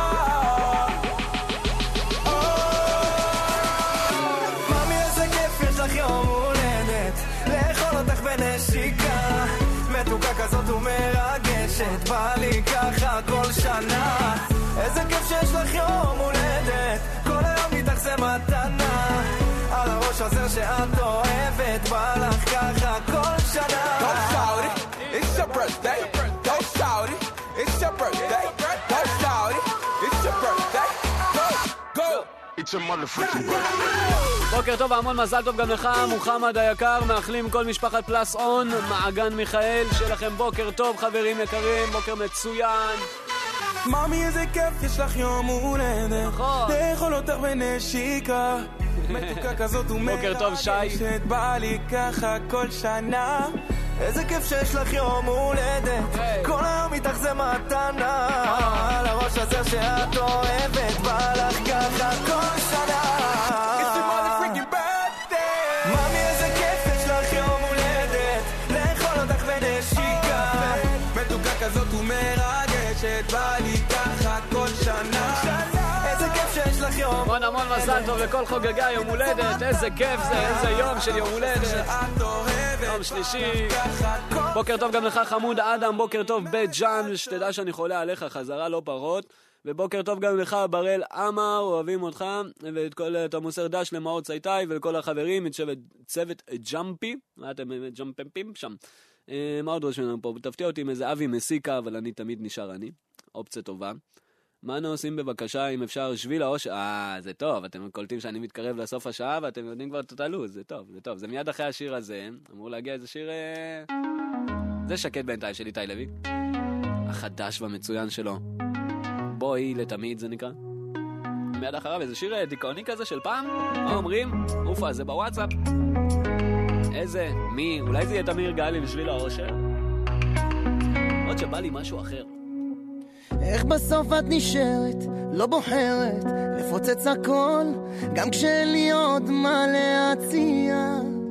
יום הולדת, לאכול אותך בנשיקה, מתוקה כזאת ומרגשת, בא לי ככה כל שנה. איזה כיף שיש לך יום הולדת, כל היום איתך זה מתנה, על הראש הזה שאת אוהבת, בא לך ככה כל שנה. Go shout it, it's your birthday. Go shout it, it's your birthday. Go shout it, it's your birthday. Go, go, it's your motherfucking birthday. בוקר טוב והמון מזל טוב גם לך, מוחמד היקר, מאחלים כל משפחת פלאס און, מעגן מיכאל, שיהיה לכם בוקר טוב חברים יקרים, בוקר מצוין. מאמי איזה כיף, יש לך יום הולדת, לאכול אותך בנשיקה, מתוקה כזאת ומרגשת, בא לי ככה כל שנה. איזה כיף שיש לך יום הולדת, כל היום איתך זה מתנה, על הראש הזה שאת אוהבת, בא לך ככה כל שנה. It's your motherfucking birthday. מאמי איזה כיף יש לך יום הולדת, לאכול אותך בנשיקה, מתוקה כזאת ומרגשת, בא לי ככה כל שנה. איזה כיף שיש לך יום המון המון מזל טוב לכל חוגגי יום הולדת, איזה כיף זה, איזה יום של יום הולדת, יום שלישי. בוקר טוב גם לך חמוד אדם, בוקר טוב בית ג'אן, שתדע שאני חולה עליך חזרה לא פחות, ובוקר טוב גם לך בראל אמר, אוהבים אותך, ואת כל תמוסר דש למאות צייטאי ולכל החברים, את צוות ג'אמפי, אתם ג'אמפים שם. מה עוד רושמים לנו פה? תפתיע אותי עם איזה אבי מסיקה, אבל אני תמיד נשאר אני, אופציה טובה. מה אנו עושים בבקשה אם אפשר שביל האושר? זה טוב, אתם קולטים שאני מתקרב לסוף השעה ואתם יודעים כבר את הלו"ז, זה טוב, זה טוב. זה מיד אחרי השיר הזה, אמור להגיע איזה שיר... זה שקט בינתיים של איתי לוי. החדש והמצוין שלו. בואי לתמיד זה נקרא. מיד אחריו איזה שיר דיכאוני כזה של פעם. מה אומרים? אופה, זה בוואטסאפ. איזה? מי? אולי זה יהיה תמיר גלי בשביל האושר? עוד שבא לי משהו אחר. איך בסוף את נשארת, לא בוחרת, לפוצץ הכל, גם כשאין לי עוד מה להציע.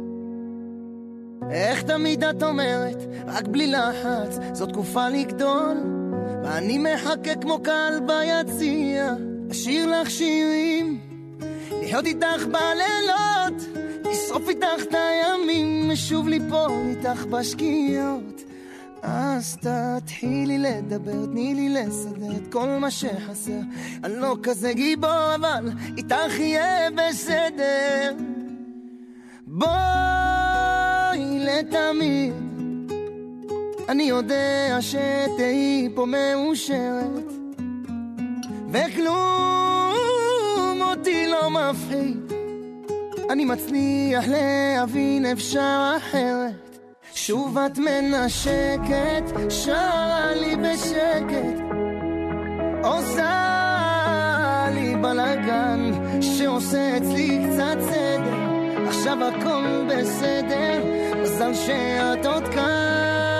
איך תמיד את אומרת, רק בלי לחץ, זאת תקופה לגדול, ואני מחכה כמו קל ביציע. אשיר לך שירים, לחיות איתך בלילות, לשרוף איתך את הימים, משוב ליפול איתך בשקיעות. אז תתחילי לדבר, תני לי לסדר את כל מה שחסר. אני לא כזה גיבור, אבל איתך יהיה בסדר. בואי לתמיד, אני יודע שתהי פה מאושרת, וכלום אותי לא מפחיד, אני מצליח להבין אפשר אחרת. שוב את מנשקת, שרה לי בשקט, עושה לי בלגן, שעושה אצלי קצת סדר. עכשיו הכל בסדר, מזל שאת עוד כאן.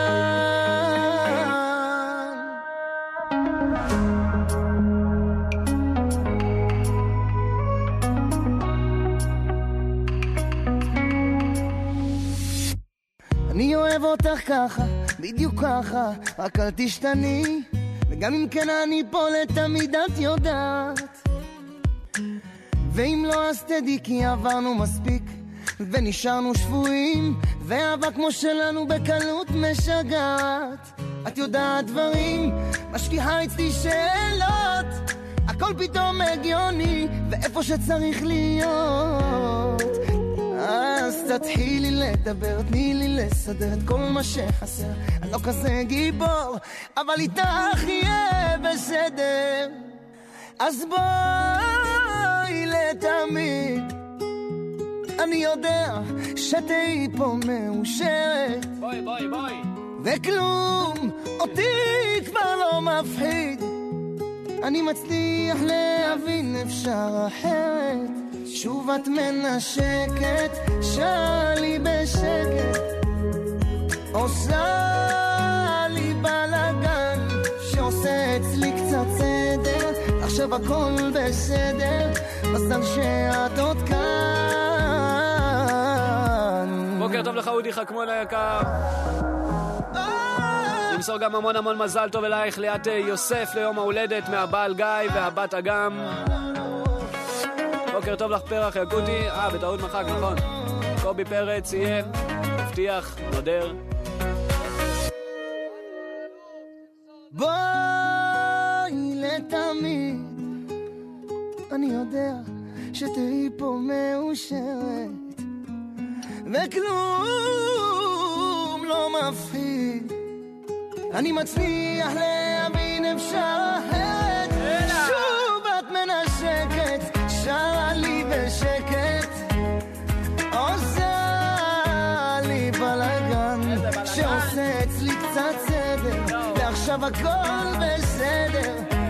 אני אוהב אותך ככה, בדיוק ככה, רק אל תשתני, וגם אם כן אני פה לתמיד את יודעת. ואם לא אז תדעי כי עברנו מספיק, ונשארנו שבויים, ואהבה כמו שלנו בקלות משגעת. את יודעת דברים, משכיחה אצלי שאלות, הכל פתאום הגיוני, ואיפה שצריך להיות. אז תתחילי לדבר, תני לי לסדר את כל מה שחסר. אני לא כזה גיבור, אבל איתך יהיה בסדר. אז בואי לתמיד, אני יודע שתהי פה מאושרת, בואי בואי בואי, וכלום אותי כבר לא מפחיד, אני מצליח להבין אפשר אחרת. שוב את מנשקת, שרה לי בשקט, עושה לי בלגן, שעושה אצלי קצת סדר. עכשיו הכל בסדר, מזל שאת עוד כאן. בוקר טוב לך אודי חכמון היקר, נמסור גם המון המון מזל טוב אלייך ליאת יוסף ליום ההולדת מהבעל גיא והבת אגם. בוקר טוב לך פרח יקוטי, בטעות מחק, נכון, קובי פרץ יהיה, הבטיח, נודר. בואי לתמיד, אני יודע שתהי פה מאושרת, וכלום לא מפחיד, אני מצליח להבין אפשר אחרת. שוב את מנשקת, שרה לי בשקט, עושה לי בלגן, שעושה אצלי קצת סדר, ועכשיו הכל בסדר.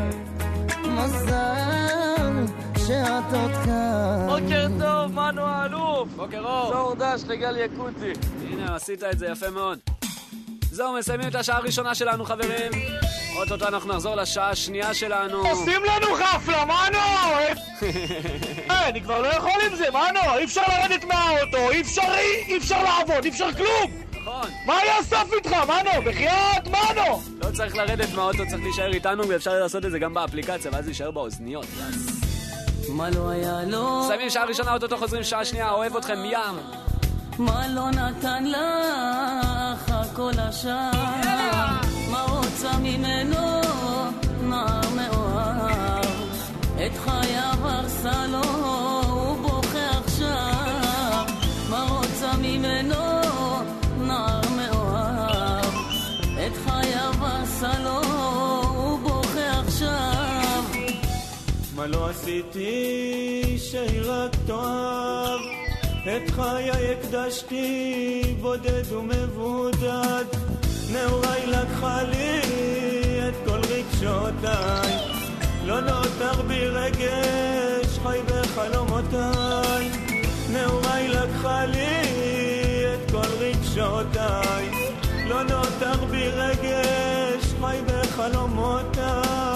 מזל שאת עוד כאן. בוקר טוב, מנו האלוף. בוקר אור. זור דש לגל יקוטי. הנה, עשית את זה יפה מאוד. זהו, מסיימים את השעה הראשונה שלנו, חברים. אוטוטו אנחנו נחזור לשעה השנייה שלנו. עושים לנו חפלה, מנו! אני כבר לא יכול עם זה, מנו! אי אפשר לרדת מהאוטו, אי אפשר לעבוד, אי אפשר כלום! נכון. מה יאסף איתך, מנו? בחייאת, מנו! לא צריך לרדת מהאוטו, צריך להישאר איתנו, ואפשר לעשות את זה גם באפליקציה, ואז להישאר באוזניות. מה לא היה לו? מסיימים שעה ראשונה, אוטוטו חוזרים שעה שנייה, אוהב אתכם, ים. מה לא נתן לך כל השעה? מה רוצה ממנו נער מאוהב? את חייו הרסה לו, הוא בוכה עכשיו. מה רוצה ממנו נער מאוהב? את חייו הרסה לו, הוא בוכה עכשיו. מה לא עשיתי שהיא רק תאהב? את חיי הקדשתי בודד ומבודד, נעוריי לקחה לי את כל רגשותיי, לא נותר בי רגש חי בחלומותיי. נעוריי לקחה לי את כל רגשותיי, לא נותר בי רגש חי בחלומותיי.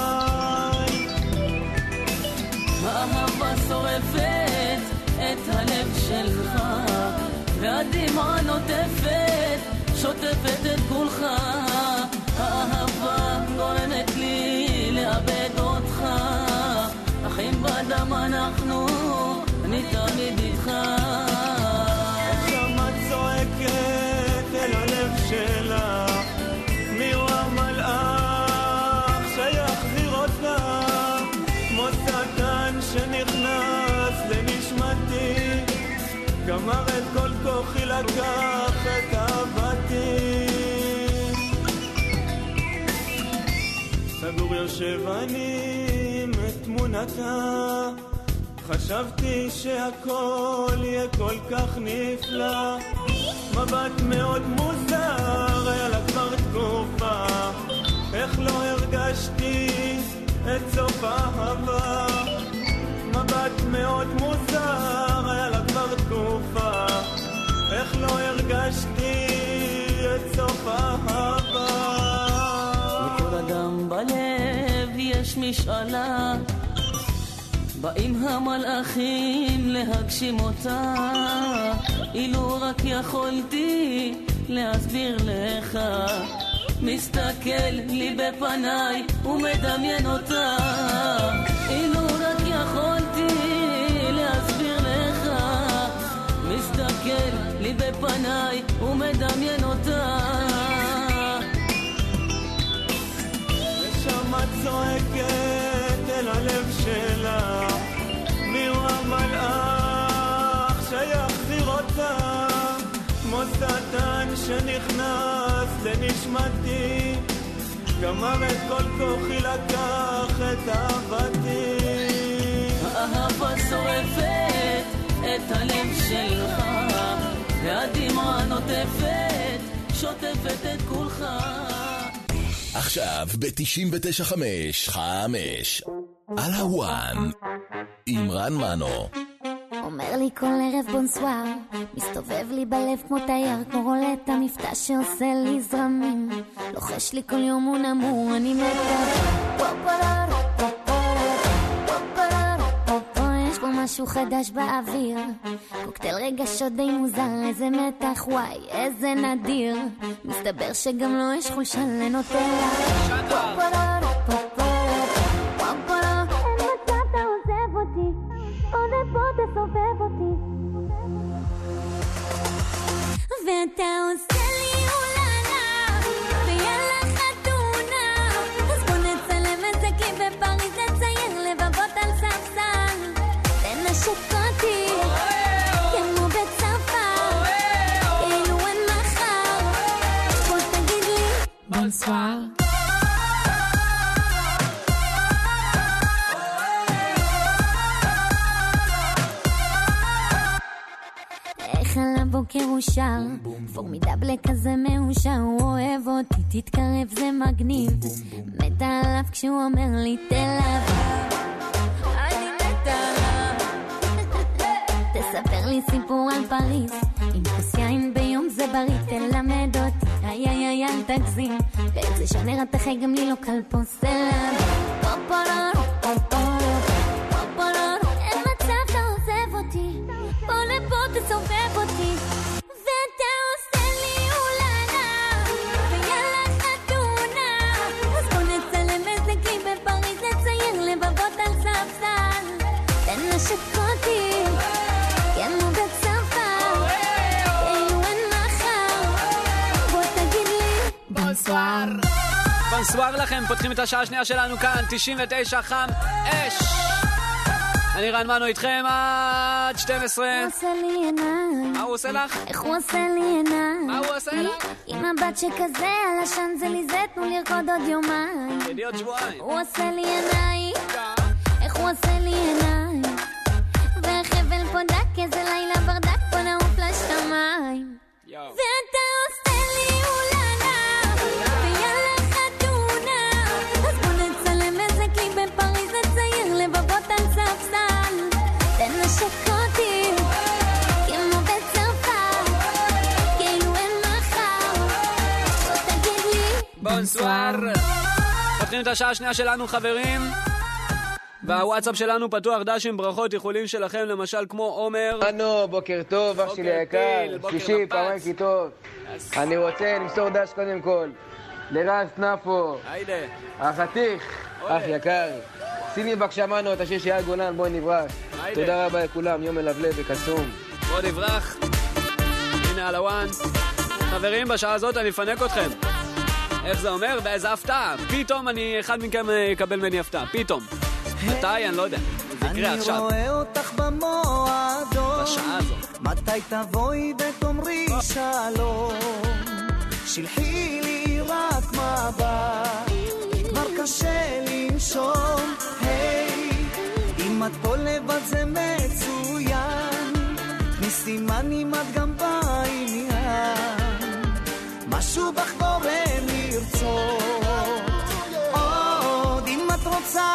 האהבה שורפת את הלב שלך, והדמעה נוטפת, שוטפת את כולך. האהבה גורמת לי לאבד אותך, אחים בדם אנחנו, אני תמיד איתך. שמה צועקת אל הלב שלך, מי הוא המלאך שיחזיר אותך? כמו שטן שנכנס לנשמתי, גמר את כל כוחי, לקח את אהבתי. סגור יושב אני עם תמונתה, חשבתי שהכל יהיה כל כך נפלא. מבט מאוד מוזר, היה לה כבר תקופה, איך לא הרגשתי את סוף האהבה. מבט מאוד מוזר, היה לה כבר תקופה, איך לא הרגשתי את סוף האהבה. לכל אדם בלב יש משאלה, באים המלאכים להגשים אותה. אילו רק יכולתי להסביר לך, מסתכל לי בפניי ומדמיין אותה. אילו רק יכולתי להסביר לך, מסתכל לי בפניי ומדמיין אותה. ושמה צועקת אל הלב שלה, מי הוא המלאך שיחזיר אותה? כמו שטן שנכנס לנשמתי, גמר את כל כוחי, לקח את אהבתי. האהבה שורפת את הלב שלך, והדמעה נוטפת, שוטפת את כולך. עכשיו ב-99.5 על הוואן עם רן מנו. אומר לי כל ערב בונסואר, מסתובב לי בלב כמו תייר, כמו רולטה מבטא שעושה לי זרמים, לוחש לי כל יום הוא נמור, אני מתה. יש פה משהו חדש באוויר, קוקטייל רגשות די מוזר, איזה מתח, וואי, איזה נדיר, מסתבר שגם לא יש חולשה לנוטלה. תסובב אותי ואתה עושה לי אוללה ויאללה חתונה, אז בוא נצלם איזה קליפ בפריז, נצייר לבבות על ספסל, תנשק אותי כמו בצפר, כאילו אין מחר, בוא תגיד לי בונסואר. על הבוקר הוא שר, פורמידבל כזה מאושר, הוא אוהב אותי, תתקרב זה מגניב, מתה על אליו כשהוא אומר לי תל אביב, אני מתה עליו. תספר לי סיפור על פריז, עם כוס יין ביום זה בריא, תלמד אותי, איי אל תגזים, באיזה שונר אתה חי גם לי לא קלפוס אליו. פופורור, פופורור, פופורור, אין מצב אתה עוזב אותי, בוא לפה תסובב אותי, ואתה עושה לי אולנה, ויאללה חתונה, אז בוא נצלם איזה קליפ בפריז, נצייר לבבות על ספסל, תנשק אותי כמו בצפה, כאילו אין מחר, בוא תגיד לי בונסואר. בונסואר לכם, פותחים את השעה השנייה שלנו כאן, 99 חם אש. אני רן מנו איתכם עד 12. הוא עושה לי עיניים. מה הוא עושה לך? איך הוא עושה לי עיניים? מה הוא עושה לך? עם הבת שכזה על השן זה לי זה, תנו לרקוד עוד יומיים. ידי עוד שבועיים. הוא עושה לי עיניים. איך הוא עושה לי עיניים? והחבל פה דק, איזה לילה ברדק, פה נעוף לשמיים. ואתה עושה לי אולנה, ויאללה חתונה, אז בוא נצלם איזה קליפ בפריז, נצייר לבבות על ספסל, תנשק אותי כמו בצרפת, כאילו אין מחר, בוא תגיד לי בונסואר. פותחים את השעה השנייה שלנו חברים, והוואטסאפ שלנו פתוח, דשים, ברכות, איחולים שלכם, למשל כמו עומר. אנו, בוקר טוב, אח שלי היקר, שלישי, פעמיים כי טוב. אני רוצה למסור דש קודם כל לרז נפו, החתיך, אח יקר. שימי בבקשה מנו את השיר של גולן, בואי נברח. תודה רבה לכולם, יום מלבלב וקסום. בואי נברח. הנה על הוואן. חברים, בשעה הזאת אני אפנק אתכם. איך זה אומר? באיזה הפתעה. פתאום אחד מכם יקבל ממני הפתעה. פתאום. מתי? אני לא יודע. זה יקרה עכשיו. אני רואה אותך במועדון, בשעה הזאת. מתי תבואי ותאמרי שלום, שלחי לי רק מבט, כבר קשה לנשום. היי, אם את פה לבד זה מצוין, מסימן אם את גם בעניין, משהו בך גורם לרצות. עוד אם את רוצה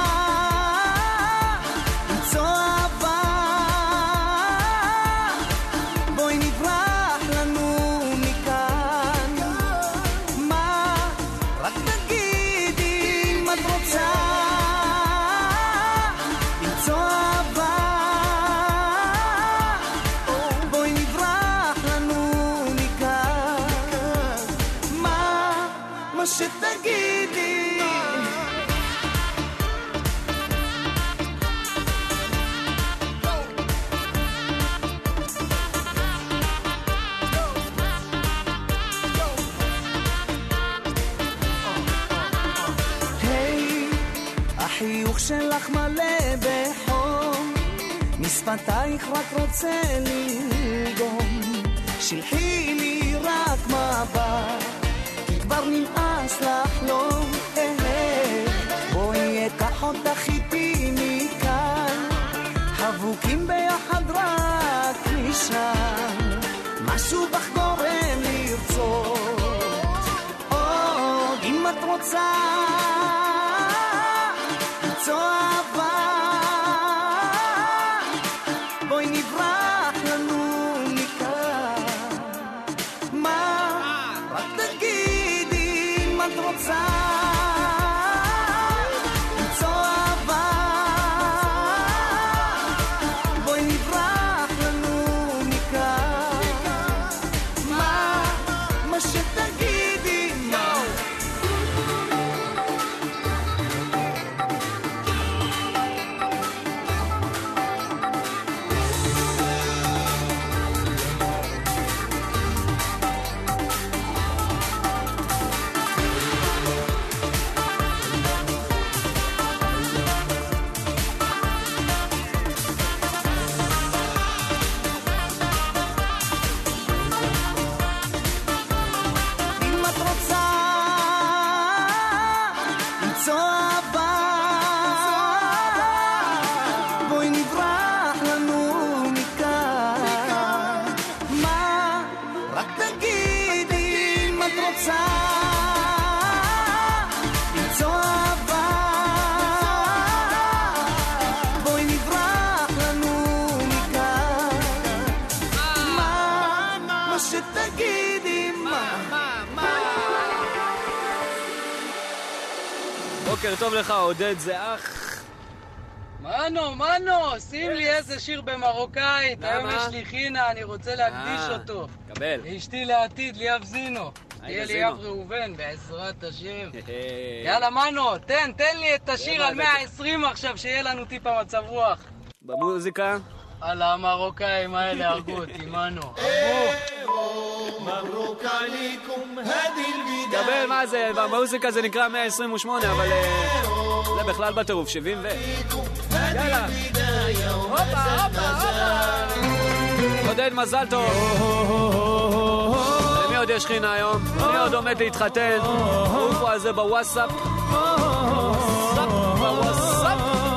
שתגידי. היי, החיוך שלך מלא בחום, משפתייך רק רוצה ללגום, שלחי לי רק מבט, כבר נמאס לחלום. בואי אקח אותך איתי מכאן, חבוקים ביחד רק משם, משהו בך גורם לרצות. עוד אם את רוצה למצוא אהבה, בואי נברח לנו מכאן. מה? רק תגידי אם את רוצה למצוא אהבה, בואי נברח לנו מכאן. מה שתגידי. מה בוקר טוב לך, עודד, זה אח. מנו, שים לי איזה שיר במרוקאית. למה? היום יש לי חינה, אני רוצה להקדיש אותו. קבל. אשתי לעתיד, ליאב זינו. תהיה לי אב ראובן, בעזרת השם. יאללה, מנו, תן לי את השיר על 120 עכשיו, שיהיה לנו טיפה מצב רוח. במוזיקה? על המרוקאים האלה הרגו אותי, מנו. מברוק עליכום, הדי אל-בידאיה. קבל, מה זה? במוזיקה זה נקרא 128, אבל זה בכלל בטירוף, 70 ו... יאללה. הופה. עודד, מזל טוב. למי עוד יש חינה היום? מי עוד עומד להתחתן? רופו על זה בוואטסאפ. בוואטסאפ.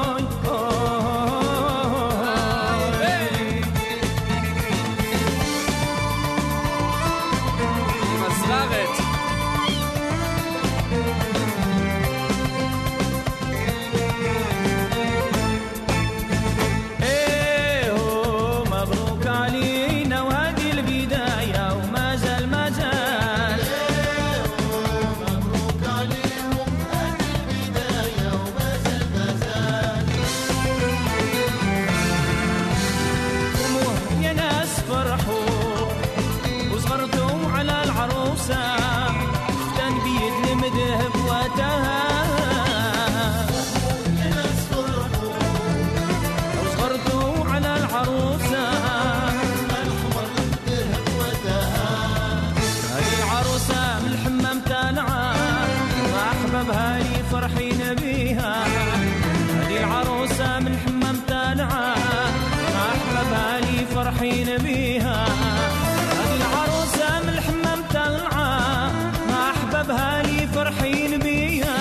فرحين بيها هذه العروسة من الحمام تالعة أحبابها لي فرحين بيها هذه العروسة من الحمام تالعة أحبابها لي فرحين بيها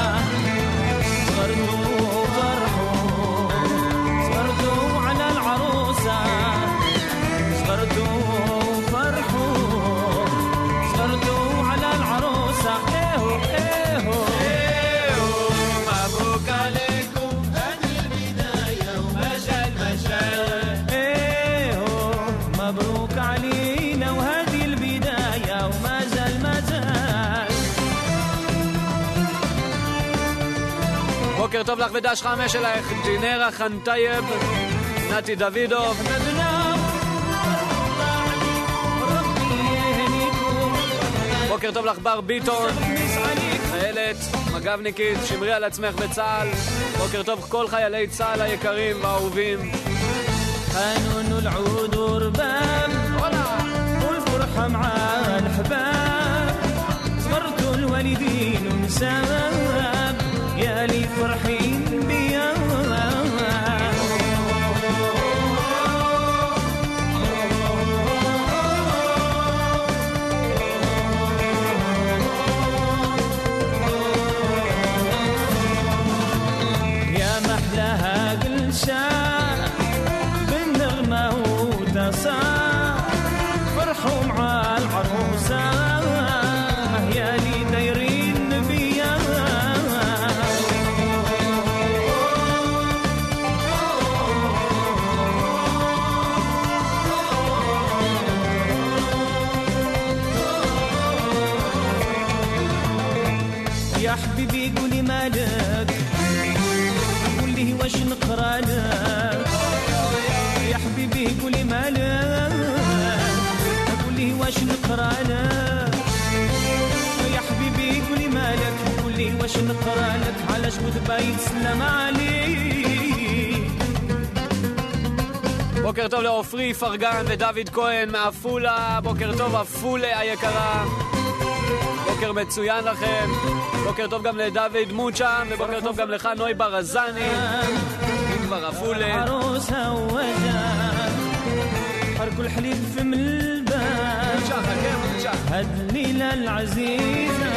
صغرتوا فرحوا صغرتوا على العروسة صغرتوا فرحوا صغرتوا على العروسة مبروك علينا وهذه البداية وما زال ما زال. בוקר טוב לך ודש 5 אלייך, דינרה חנטייב, נתי דוידוב. בוקר טוב לך בר ביטון, חיילת, מג"בניקית, שמרי על עצמך בצה"ל. בוקר טוב כל חיילי צה"ל היקרים והאהובים. قانون العود ورباب والفرحة مع الحباب صغرتوا الوالدين ونساب يا لي فرحين بيا يا محلاها قلشان فرحوا مع العروسة يا لي دايرين بيا يا حبيبي قولي مالك قولي واش نقرا لك يا حبيبي قولي مالك قولي واش نقرا لك يا حبيبي قولي مالك قولي واش نقرا لك علاش بايت سلام عليك. בוקר טוב לאופרי פרגן ודוד כהן מעפולה, בוקר טוב עפולה היקרה, בוקר מצוין לכם, בוקר טוב גם לדוד מוצ'ה, ובוקר טוב גם לך נוי ברזני, כבר עפולה. حركوا الحليب في من الباب هاد الليلة العزيزة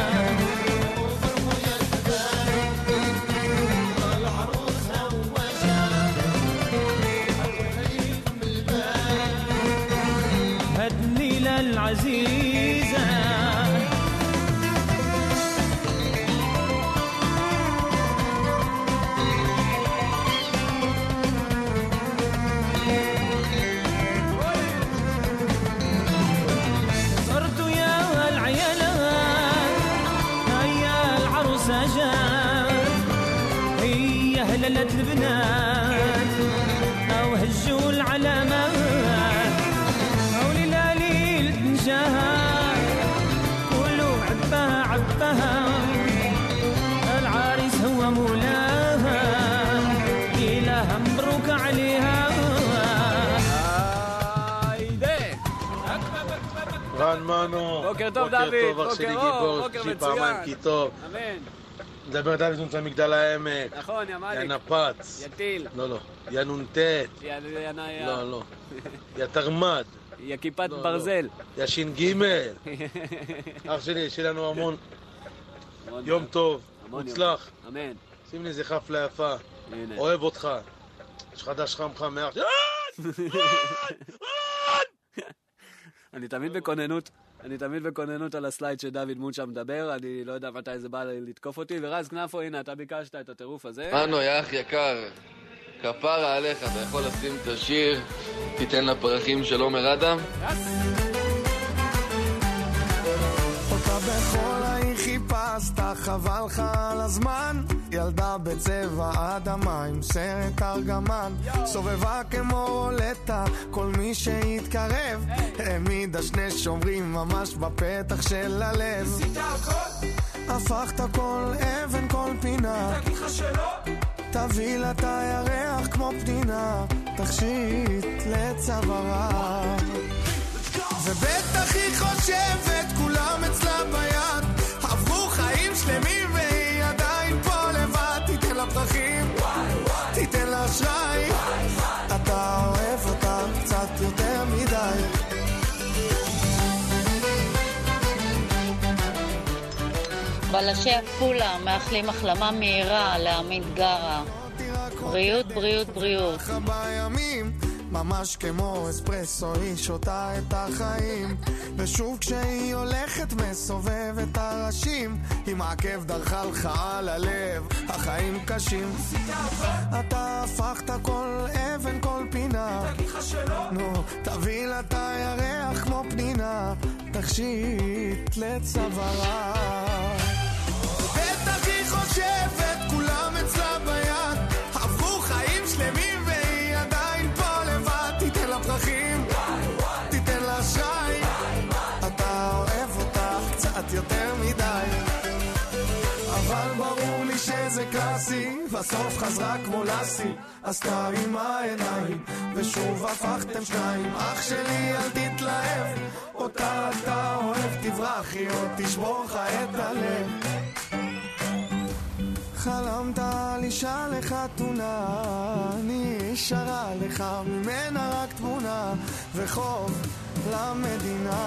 هاد الليلة العزيزة صرتوا يا العيالات هيا العروسة جات يا هللة البنات أو هجوا العلامات أو ليلة نجاها كلوا عبها العريس هو مولاها إله مبروك عليها. רן מנו, בוקר טוב דוד, בוקר אור, בוקר מצוין. כי טוב. אמן. מדבר דוד נמצא מגדל העמק. נכון, יא מליק. יא נפץ. יא טיל. לא, יא נ"ט. יא נאיה. לא. יא תרמד. יא כיפת ברזל. יא ש"ג. אח שלי, יש לנו המון יום טוב, מוצלח. אמן. שים לי איזה חפלה יפה. אוהב אותך. יש חדש חמך מאח. אני תמיד בכוננות על הסלייד שדוד מון שם מדבר, אני לא יודע מתי זה בא לתקוף אותי, ורז כנפו, הנה, אתה ביקשת את הטירוף הזה. מנו, יא אח יקר, כפרה עליך, אתה יכול לשים את השיר, תיתן לפרחים של עומר אדם? אותה בכל העיר חיפשת, חבל לך על הזמן, ילדה בצבע אדמה עם סרט ארגמן, סובבה כמו רולטה, כל מי שהתקרב העמידה שני שומרים ממש בפתח של הלב. הפכת כל אבן כל פינה, תביא לה את הירח כמו פנינה, תכשיט לצווארה, ובטח היא חושבת כולם אצלה ביד, עברו חיים שלמים והיא עדיין פה לבד. תיתן לה פרחים, תיתן לה אשראי, אתה אוהב אותה קצת יותר מדי. בלשי עפולה מאחלים החלמה מהירה לעמית גרה. בריאות, בריאות, בריאות. ממש כמו אספרסו היא שותה את החיים, ושוב כשהיא הולכת מסובב את הראשים, עם העקב דרכה לך על הלב, החיים קשים. אתה הפכת כל אבן כל פינה, נו תביא לה את הירח כמו פנינה, תכשיט לצווארה, בטח היא חושבת כולם אצלה ביד, עברו חיים שלמים והיא עדיין פה לבד. תיתן לה פרחים, תיתן לה אשראי, אתה אוהב אותך קצת יותר מדי, אבל ברור לי שזה קלאסי, בסוף חזרה כמו לסי, עשתה עם העיניים ושוב הפכתם שניים. אח שלי אל תתלהב, אותה אתה אוהב, תברחי או תשבור לך את הלב. חלמת על אישה לחתונה, נשארה לך ממנה רק תמונה וחוב למדינה,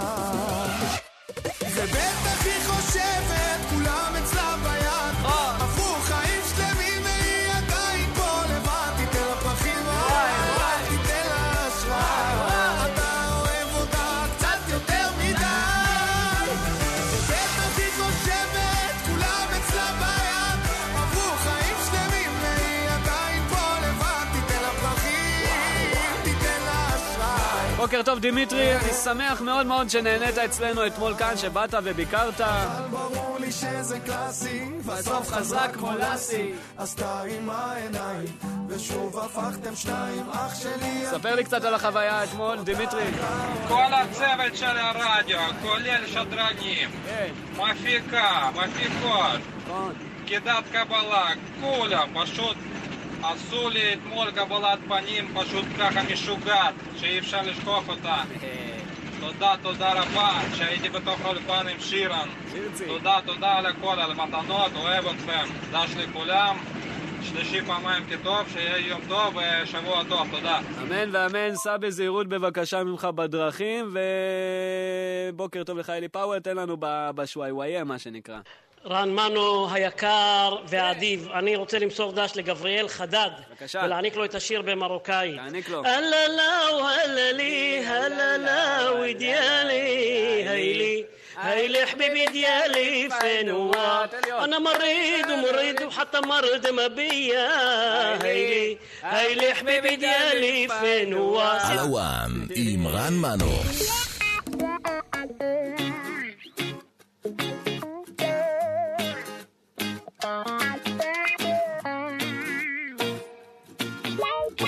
ובטח היא חושבת כולם אצלה ביד, עברו חיים שלמים והיא עדיין פה לבד. תיתן לה פרחים, תיתן לה אשראי, אתה אוהב אותה קצת יותר מדי, ובטח היא חושבת כולם אצלה ביד, עברו חיים שלמים והיא עדיין פה לבד. תיתן לה פרחים, תיתן לה אשראי. בוקר טוב דימיטרי, אני שמח מאוד מאוד שנהנית אצלנו אתמול כאן, שבאת וביקרת. ברור לי שזה קלאסי, בסוף חזרה כמו לסי, עשתה עם העיניים ושוב הפכתם שניים. אח שלי ספר לי קצת על החוויה אתמול דימיטרי. כל הצוות של הרדיו, כולל שדרנים, מפיקה, מפיקות, פקידת קבלה, כולם פשוט עשו לי אתמול קבלת פנים פשוט ככה משוגעת שאי אפשר לשכוח אותה. תודה רבה שהייתי בתוך האולפן עם שירן. תודה על הכל, על המתנות, אוהב אתכם. דש לכולם, שלישי פעמיים כטוב, שיהיה יום טוב ושבוע טוב, תודה. אמן ואמן, סע בזהירות בבקשה ממך בדרכים, ובוקר טוב לך אלי פאוור, תן לנו בשוואי מה שנקרא. רן מנו היקר והאדיב, אני רוצה למסור דש לגבריאל חדד ולהעניק לו את השיר במרוקאי. תעניק לו. הללאו הללי הללאו דיאלי היילי هايلي حبيبي ديالي فين هو انا مريض وحتى مرض ما بيا هايلي حبيبي ديالي فين هو. על הוואן עם רן מנו.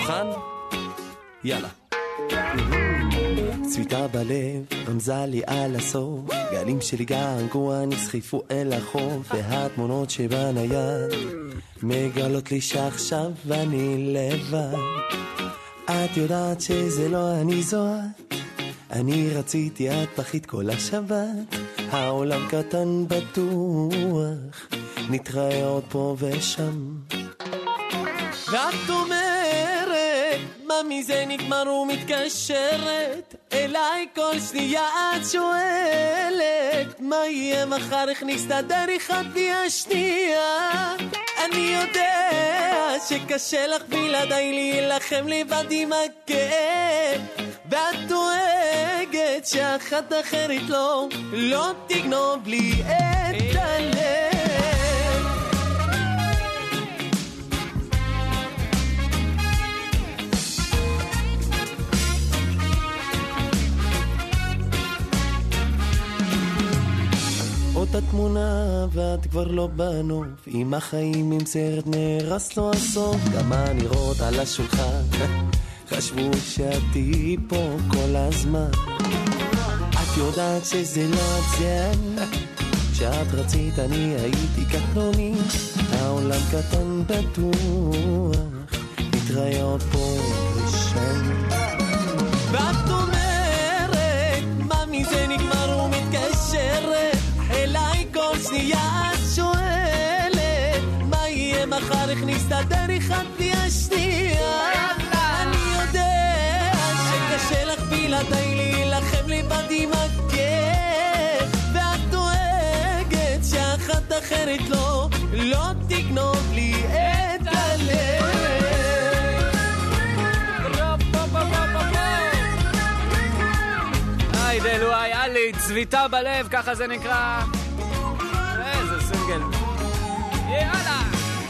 מוכן? יאללה. צביטה בלב, רמזה לי על הסוף, גלים שלי געגוע נסחיפו אל החוף, והתמונות שבנייד מגלות לי שעכשיו אני לבד. את יודעת שזה לא אני זו את, אני רציתי את פחית כל השבת, העולם קטן בטוח, נתראה עוד פה ושם. ואת אומרת, מה מזה נגמר ומתקשרת אליי כל שנייה, את שואלת מה יהיה מחר, איך נסתדר אחד בלי השנייה. אני יודע שקשה לך בלעדיי להילחם לבד עם הכאב, ואת דואגת שאחת אחרת לא תגנוב לי את הלב. אותה תמונה ואת כבר לא בנוף, עם החיים עם סרט נרס לו הסוף, גם הנראות על השולחן חשבו שאת תהיי פה כל הזמן. את יודעת שזה לא עצן, כשאת רצית אני הייתי קטנוני, העולם קטן בטוח, נתראה עוד פה ושם. ואת אומרת, מה מזה נגמר ומתקשרת אליי כל שנייה, את שואלת מה יהיה מחר, איך נסתדר אחד בלי השנייה. אני יודע שקשה לך בלעדיי להילחם לבד עם הכאב, ואת דואגת שאחת אחרת לא תגנוב לי את הלב. היידה לואי עלי, צביטה בלב, ככה זה נקרא. איזה סינגל. יאללה.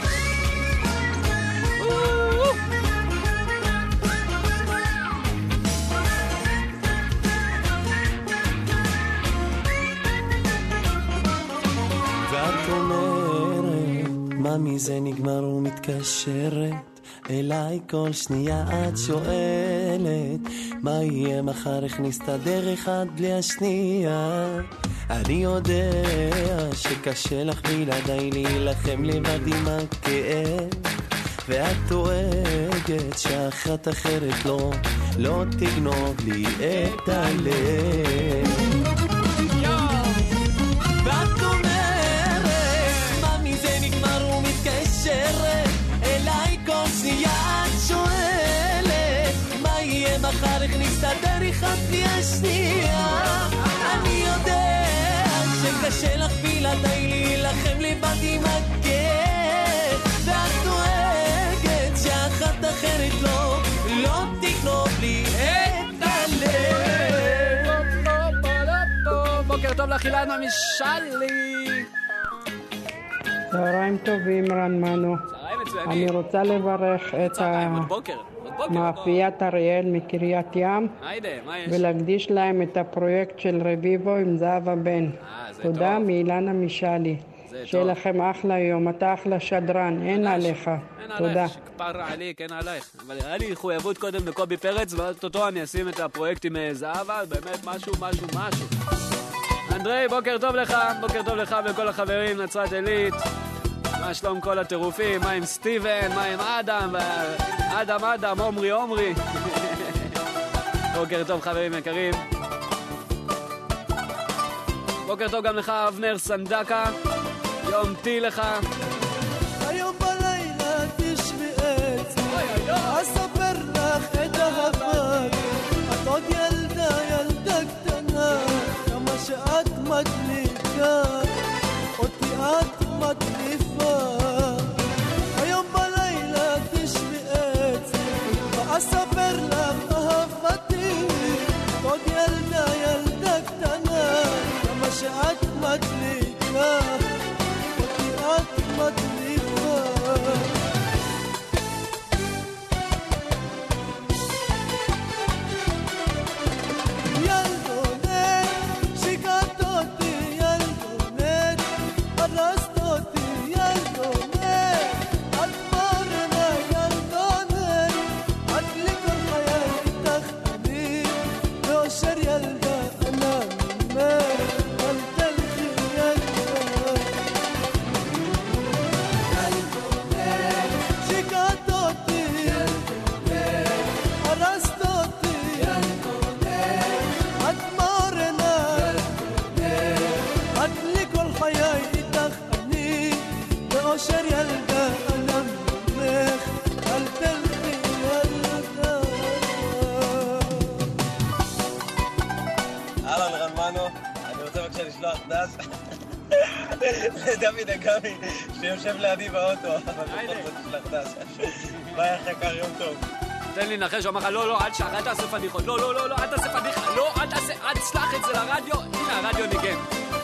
ואת אומרת, מה מזה נגמר ומתקשרת אליי כל שנייה, את שואלת מה יהיה מחר, איך נסתדר אחד בלי השנייה. אני יודע שקשה לך בלעדיי להילחם לבד עם הכאב, ואת דואגת שאחת אחרת לא תגנוב לי את הלב. ואת אומרת, מה מזה נגמר ומתקשרת אליי כל שנייה, את שואלת מה יהיה מחר, איך נסתדר אחד בלי השנייה. אני יודע שקשה לך בלעדיי להילחם לבד עם הכאב, ואת דואגת שאחת אחרת לא תגנוב לי את הלב. בוקר טוב לך אילנה משלי. צהריים טובים רן מנו. אני רוצה לברך את מאפיית אריאל מקריית ים ולהקדיש להם את הפרויקט של רביבו עם זהבה בן. תודה מאילנה משלי. שיהיה לכם אחלה יום, אתה אחלה שדרן, אין עליך. תודה. כפר עליק, אין עלייך. אבל היה לי חויבות קודם לקובי פרץ, ואותו אני אשים את הפרויקט עם זהבה, באמת משהו. אנדרי, בוקר טוב לך וכל החברים, נצרת עילית. מה שלום כל הטירופים, מה עם סטיבן, מה עם אדם, עומרי. בוקר טוב חברים יקרים. בוקר טוב גם לך אבנר סנדקה, יום טי לך. היום בלילה תשבי אצלי, אספר לך את אהבת, את עוד ילדה קטנה, כמה שאת מדליקה, אותי את מדליפה. היום בלילה תשבי אצלי, ואספר לך אהבתי, עוד ילדה קטנה, כמה שאת מדליקה, אותי את מדליפה. ילדונת, שיקעת אותי, ילדונת, הרסת אותי, באושר ילדה אנא ממך אל תלכי ילדה. אהלן רמנו, אני רוצה בבקשה לשלוח דש לדוד אקמי שיושב לידי באוטו, אבל בכל זאת לשלוח דש. ביי אחרי קר, יום טוב. תן לי נחש, אמר לך, לא, אל תעשה פדיחות, לא, אל תעשה פדיחה, לא, אל תשלח את זה לרדיו, הנה הרדיו ניגן.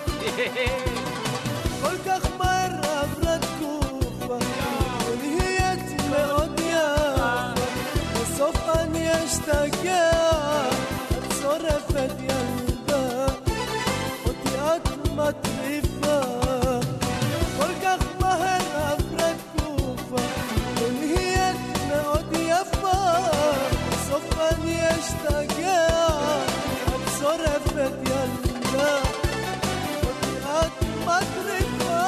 כל כך מהר עברה תקופה, ונהיית מאוד יפה, בסוף אני אשתגע, את שורפת ילדה, אותי את מטריפה. כל כך מהר עברה תקופה, ונהיית מאוד יפה, בסוף אני אשתגע, את שורפת ילדה, אותי את מטריפה.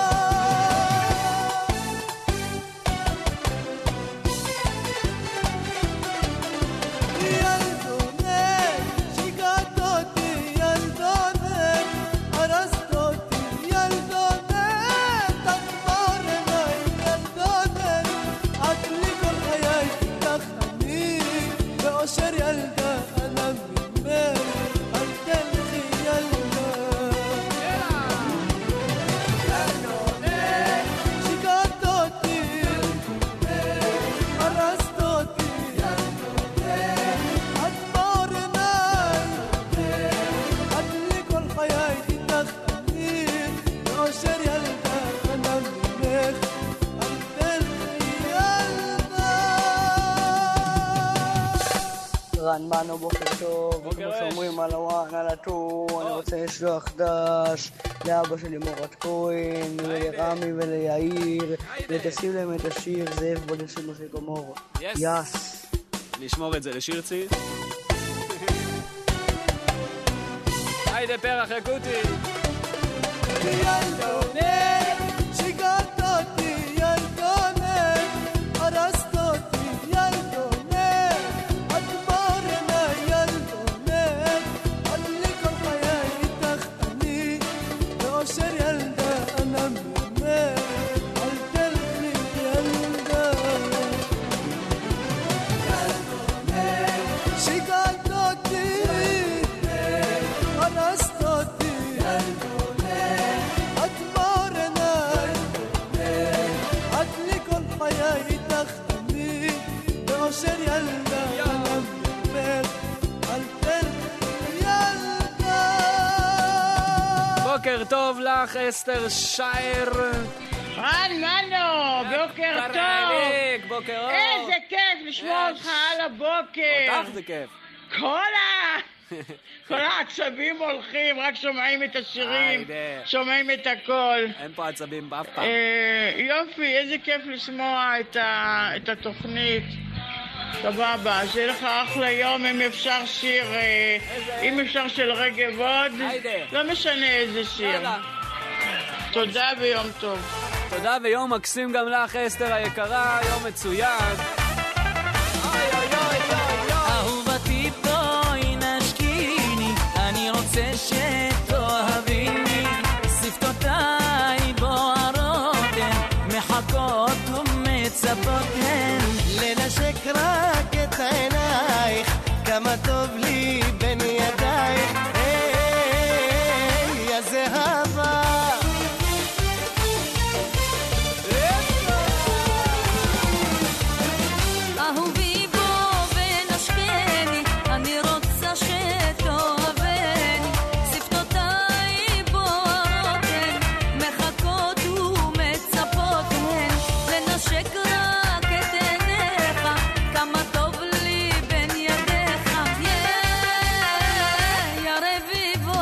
ילדונת, שיגעת אותי, ילדונת, הרסת אותי, ילדונת, את מורנה, ילדונת, את לי כל חיי, כך אני באושר ילדה אנא ממך אל תלכי ילדה. ילדונת, שיגעת אותי, הרסת אותי, את מורנה, את לי כל חיי, איתך אני באושר ילדה אנא ממך אל תלכי ילדה. רן מנו, בוקר טוב, כמו שאומרים על הוואן, על הטור, אני רוצה לשלוח דש לאבא שלי מורת כהן, ולרמי וליאיר, ותשים להם את השיר זאב בודד של משה גמור. יס. נשמור את זה לשירצי. היידה פרח יקוטי. ילדונת, שיגעת אותי, ילדונת, הרסת אותי, ילדונת, את מורנה, ילדונת, את לי כל חיי, איתך אני באושר ילדה אנא ממך אל תלכי ילדה. ילדונת, שיגעת אותי, הרסת אותי, את מורנה, את לי כל חיי, איתך אני באושר ילדה אנא ממך אל תלכי ילדה. בוקר טוב לך, אסתר שייר. רן מנו, בוקר טוב. בוקר אור. איזה כיף לשמוע אותך על הבוקר. אותך זה כיף. כל העצבים הולכים, רק שומעים את השירים, שומעים את הכל. אין פה עצבים באף פעם. יופי, איזה כיף לשמוע את התוכנית. סבבה, שיהיה לך אחלה יום. אם אפשר שיר, אם אפשר של רגב עוד, לא משנה איזה שיר. תודה ויום טוב. תודה ויום מקסים גם לך, אסתר היקרה, יום מצוין. אהובתי בואי נשקיני, אני רוצה שתאהביני, שפתותיי בוערות הן, מחכות ומצפות הן, לנשק רק את עינייך, כמה טוב לי בין ידייך, יא זהבה. אהובי בוא ונשקני, אני רוצה שתאהבני, שפתותיי בוערות הן, מחכות ומצפות הן, לנשק רק את עיניך, כמה טוב לי בין ידיך, יא רביבו.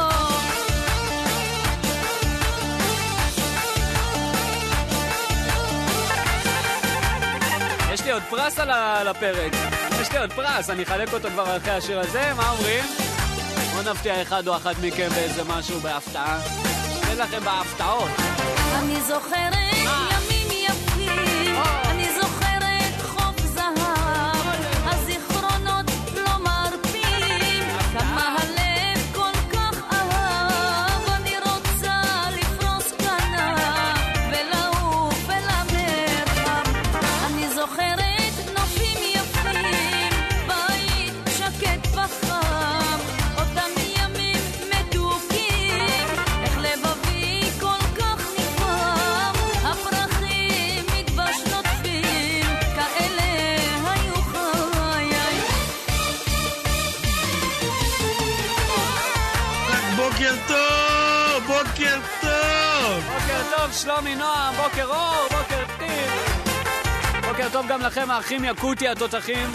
יש לי עוד פרס על הפרק. יש לי עוד פרס, אני אחלק אותו כבר אחרי השיר הזה. מה אומרים? בוא נפתיע אחד או אחת מכם באיזה משהו בהפתעה. אין לכם בהפתעות. אני זוכרת ימים יפים, אני זוכרת חוף זהב, הזיכרונות לא מרפים, כמה הלב כל כך אהב, אני רוצה לפרוס כנף ולעוף אליו טוב, שלומי, נועם, בוקר אור, בוקר טיר. בוקר טוב גם לכם, האחים יקוטי, התותחים.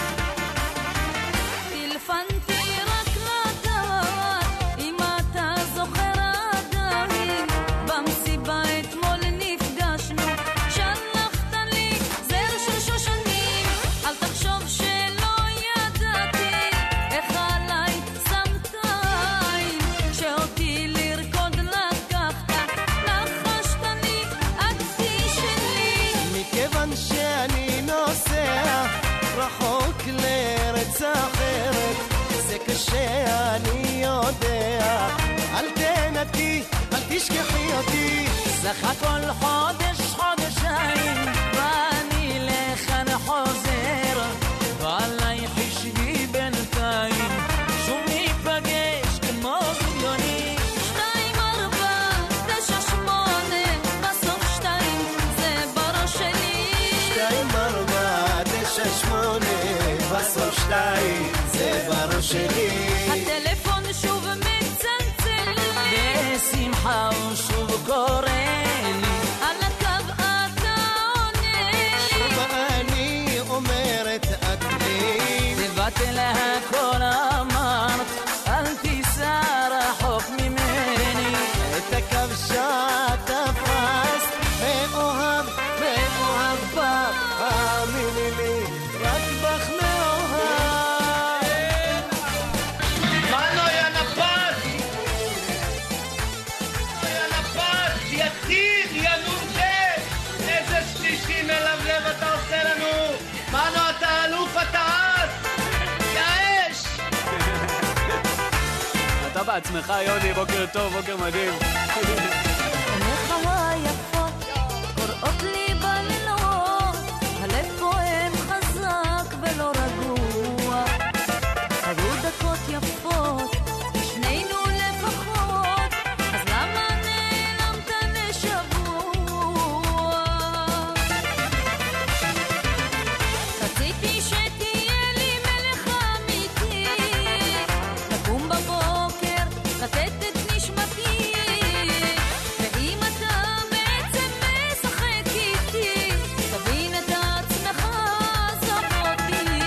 טלפנתי רק לדעת אם אתה זוכר עדיין במסיבה אתמול נפגשנו שלחת לי זר של שושנים אל תחשוב שלא ידעתי איך עליי שמת עין שאותי לרקוד לקחת לחשת לי עדי שלי מכיוון שאני נוסע רחוק לארץ אחרת זה קשה אני יודע אל תנתקי אל תשכחי אותי סך הכל חודשיים ואני לכאן חוזר ועליי חשבי בינתיים שוב ניפגש כמו זוגיוני 2, 4, 9, 8 בסוף 2 זה בראש שלי 2, 4, 9, 8 בסוף 2 זה בראש שלי הטלפון שוב מצלצל בשמחה הוא שוב קורא לי על הקו אתה עונה שוב אני אומרת את לי תבטל הכל אמרת אל תיסע רחוק ממני את הקו שאת תפסת מאוהב בך האמיני לי רק בך מאוהב מנו יא נפת יא נפת יתיד יא נוזה איזה שלישי מלבלב אתה עושה לנו מנו אתה אלוף אתה עז יא אש אתה בעצמך, יוני, בוקר טוב, בוקר מדהים. עיניך היפות קוראות לי בלילות הלב פועם חזק ולא רגוע עברו דקות יפות שנינו לפחות אז למה נעלמת לשבוע רציתי שתהיה לי מלך אמיתי לקום בבוקר לתת את נשמתי ואם אתה בעצם משחק איתי תבין את עצמך עזוב אותי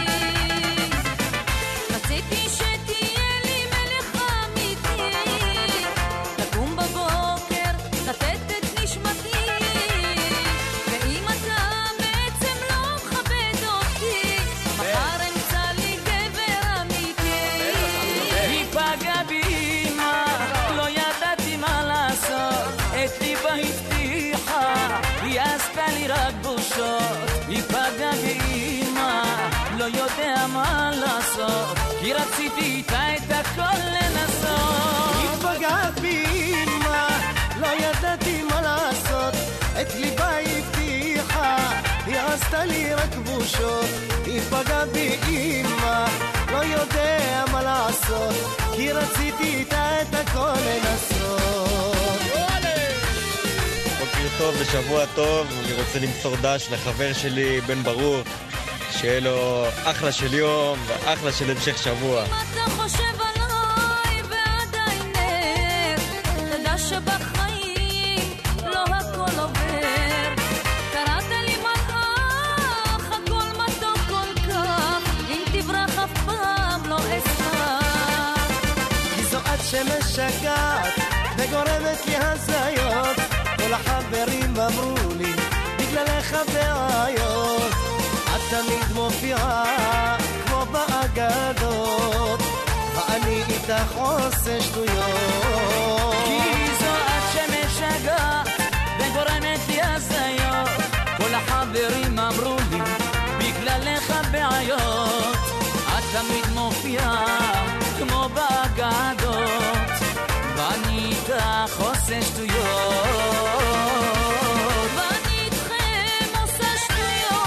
רציתי שתהיה לי מלך אמיתי לקום בבוקר לתת את נשמתי ואם אתה בעצם לא מכבד אותי מחר אמצא לי גבר אמיתי היא פגעה בי לא ידעתי מה לעשות את ליבה הבטיחה היא עשתה לי רק בושות היא פגעה בי לא יודע מה לעשות כי רציתי איתה את הכל לנסות היא פגעה בי לא ידעתי מה לעשות את ליבה הבטיחה היא עשתה לי רק בושות היא פגעה בי אמא לא יודע מה לעשות כי רציתי איתה את הכל לנסות בוקר טוב ושבוע טוב, אני רוצה למסור דש לחבר שלי בן ברור שיהיה לו אחלה של יום ואחלה של המשך שבוע אתה חושב עליי ועדיין נר תדע שבחיים לא הכל עובר קראת לי מלאך הכל מתוק כל כך אם תברח אף פעם לא אסחר כי זו את שמשגעת וגורמת לי הזיות כל החברים אמרו לי בגללך בעיות את תמיד מופיעה כמו באגדות ואני איתך עושה שטויות כי זו את שמשגעת וגורמת לי הזיות כל החברים אמרו לי בגללך בעיות את תמיד מופיעה כמו באגדות ואני איתך עושה שטויות ואני איתכם עושה שטויות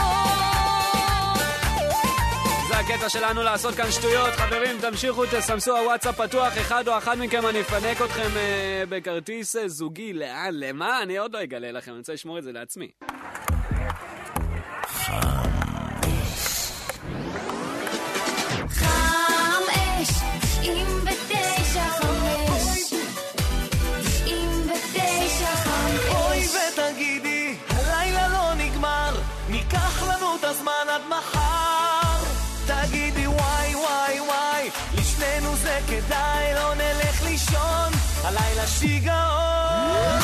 זה הקטע שלנו לעשות כאן שטויות. חברים, תמשיכו, תסמסו, הוואטסאפ פתוח, אחד או אחת מכם אני אפנק אתכם בכרטיס זוגי. לאן? למה? אני עוד לא אגלה לכם, אני רוצה לשמור את זה לעצמי. אוי עד מחר. תגידי וואי וואי וואי, לשנינו זה כדאי, לא נלך לישון הלילה שיגעון.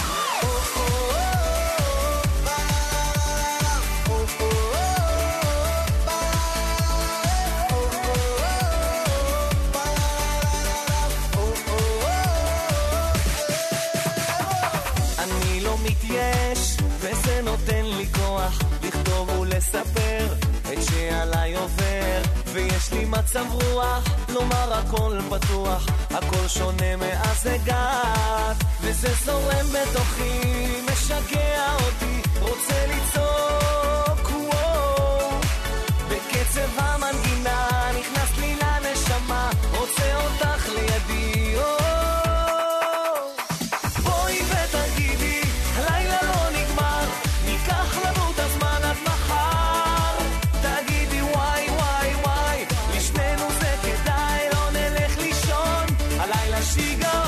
אני לא מתייש וזה נותן לי כוח לכתוב ולספר את שעליי עובר, ויש לי מצב רוח לומר הכל פתוח, הכל שונה מאז הגעת, וזה זורם בתוכי, משגע אותי, רוצה לצעוק וואו, בקצב המנגינה נכנס לי לנשמה, רוצה אותך לידי בואי ותגידי, הלילה לא נגמר, ניקח לנו את הזמן עד מחר. תגידי וואי וואי וואי, לשנינו זה כדאי, לא נלך לישון הלילה שיגעון.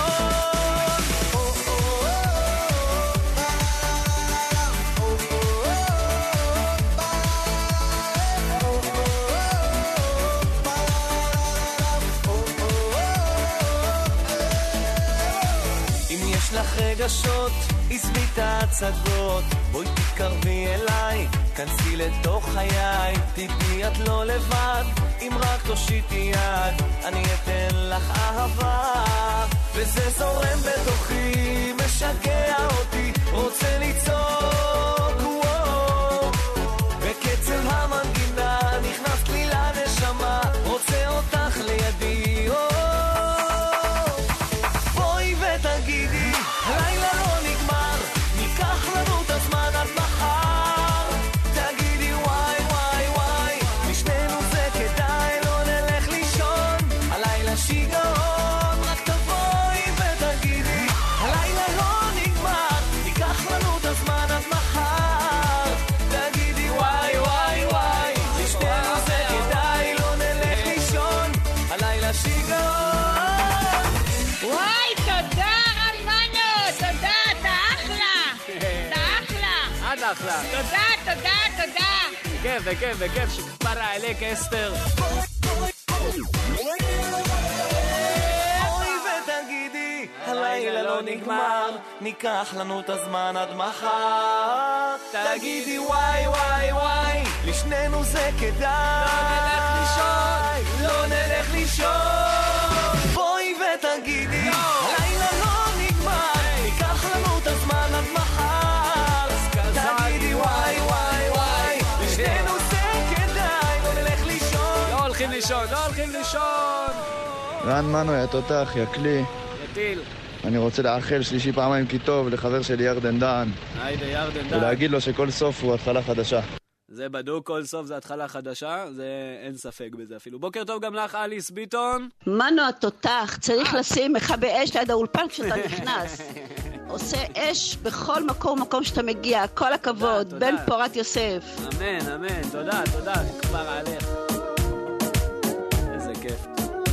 אם יש לך רגשות, עזבי את ההצגות, בואי תתקרבי אליי, כנסי לתוך חיי, תדעי את לא לבד, אם רק תושיטי יד, אני אתן לך אהבה, וזה זורם בתוכי, משגע אותי, רוצה לצעוק וואו, בקצב המנגינה נכנס לי לנשמה, רוצה אותך לידי בואי ותגידי, הלילה לא נגמר, ניקח לנו את הזמן עד מחר. תגידי וואי וואי וואי, לשנינו זה כדאי, לא נלך לישון הלילה שיגעון. רק תבואי ותגידי, הלילה לא נגמר, ניקח לנו את הזמן עד מחר. תגידי וואי וואי וואי, לשנינו זה כדאי, לא נלך לישון הלילה שיגעון. וואי, תודה רנמנו, תודה, אתה אחלה. אתה אחלה. את אחלה. תודה, תודה, תודה. בכיף, בכיף, בכיף, שכפרה עליך אסתר. בואי ותגידי, הלילה לא נגמר, ניקח לנו את הזמן עד מחר. תגידי וואי וואי וואי, לשנינו זה כדאי, לא נלך לישון, לא נלך לישון. בואי ותגידי, הלילה לא נגמר, ניקח לנו את הזמן עד מחר. תגידי וואי וואי וואי, לשנינו זה כדאי, לא נלך לישון, לא הולכים לישון, לא הולכים לישון. רן מנו, יא תותח, יא כלי. יטיל. אני רוצה לאחל שלישי פעמיים כי טוב לחבר שלי ירדן דן. היידה ירדן דן. ולהגיד לו שכל סוף הוא התחלה חדשה. זה בדוק, כל סוף זה התחלה חדשה, זה אין ספק בזה אפילו. בוקר טוב גם לך, אליס ביטון. מנו התותח, צריך לשים מכבי אש ליד האולפן כשאתה נכנס. עושה אש בכל מקום שאתה מגיע, כל הכבוד, בן פורת יוסף. אמן, אמן, תודה, תודה, כבר עליך. איזה כיף.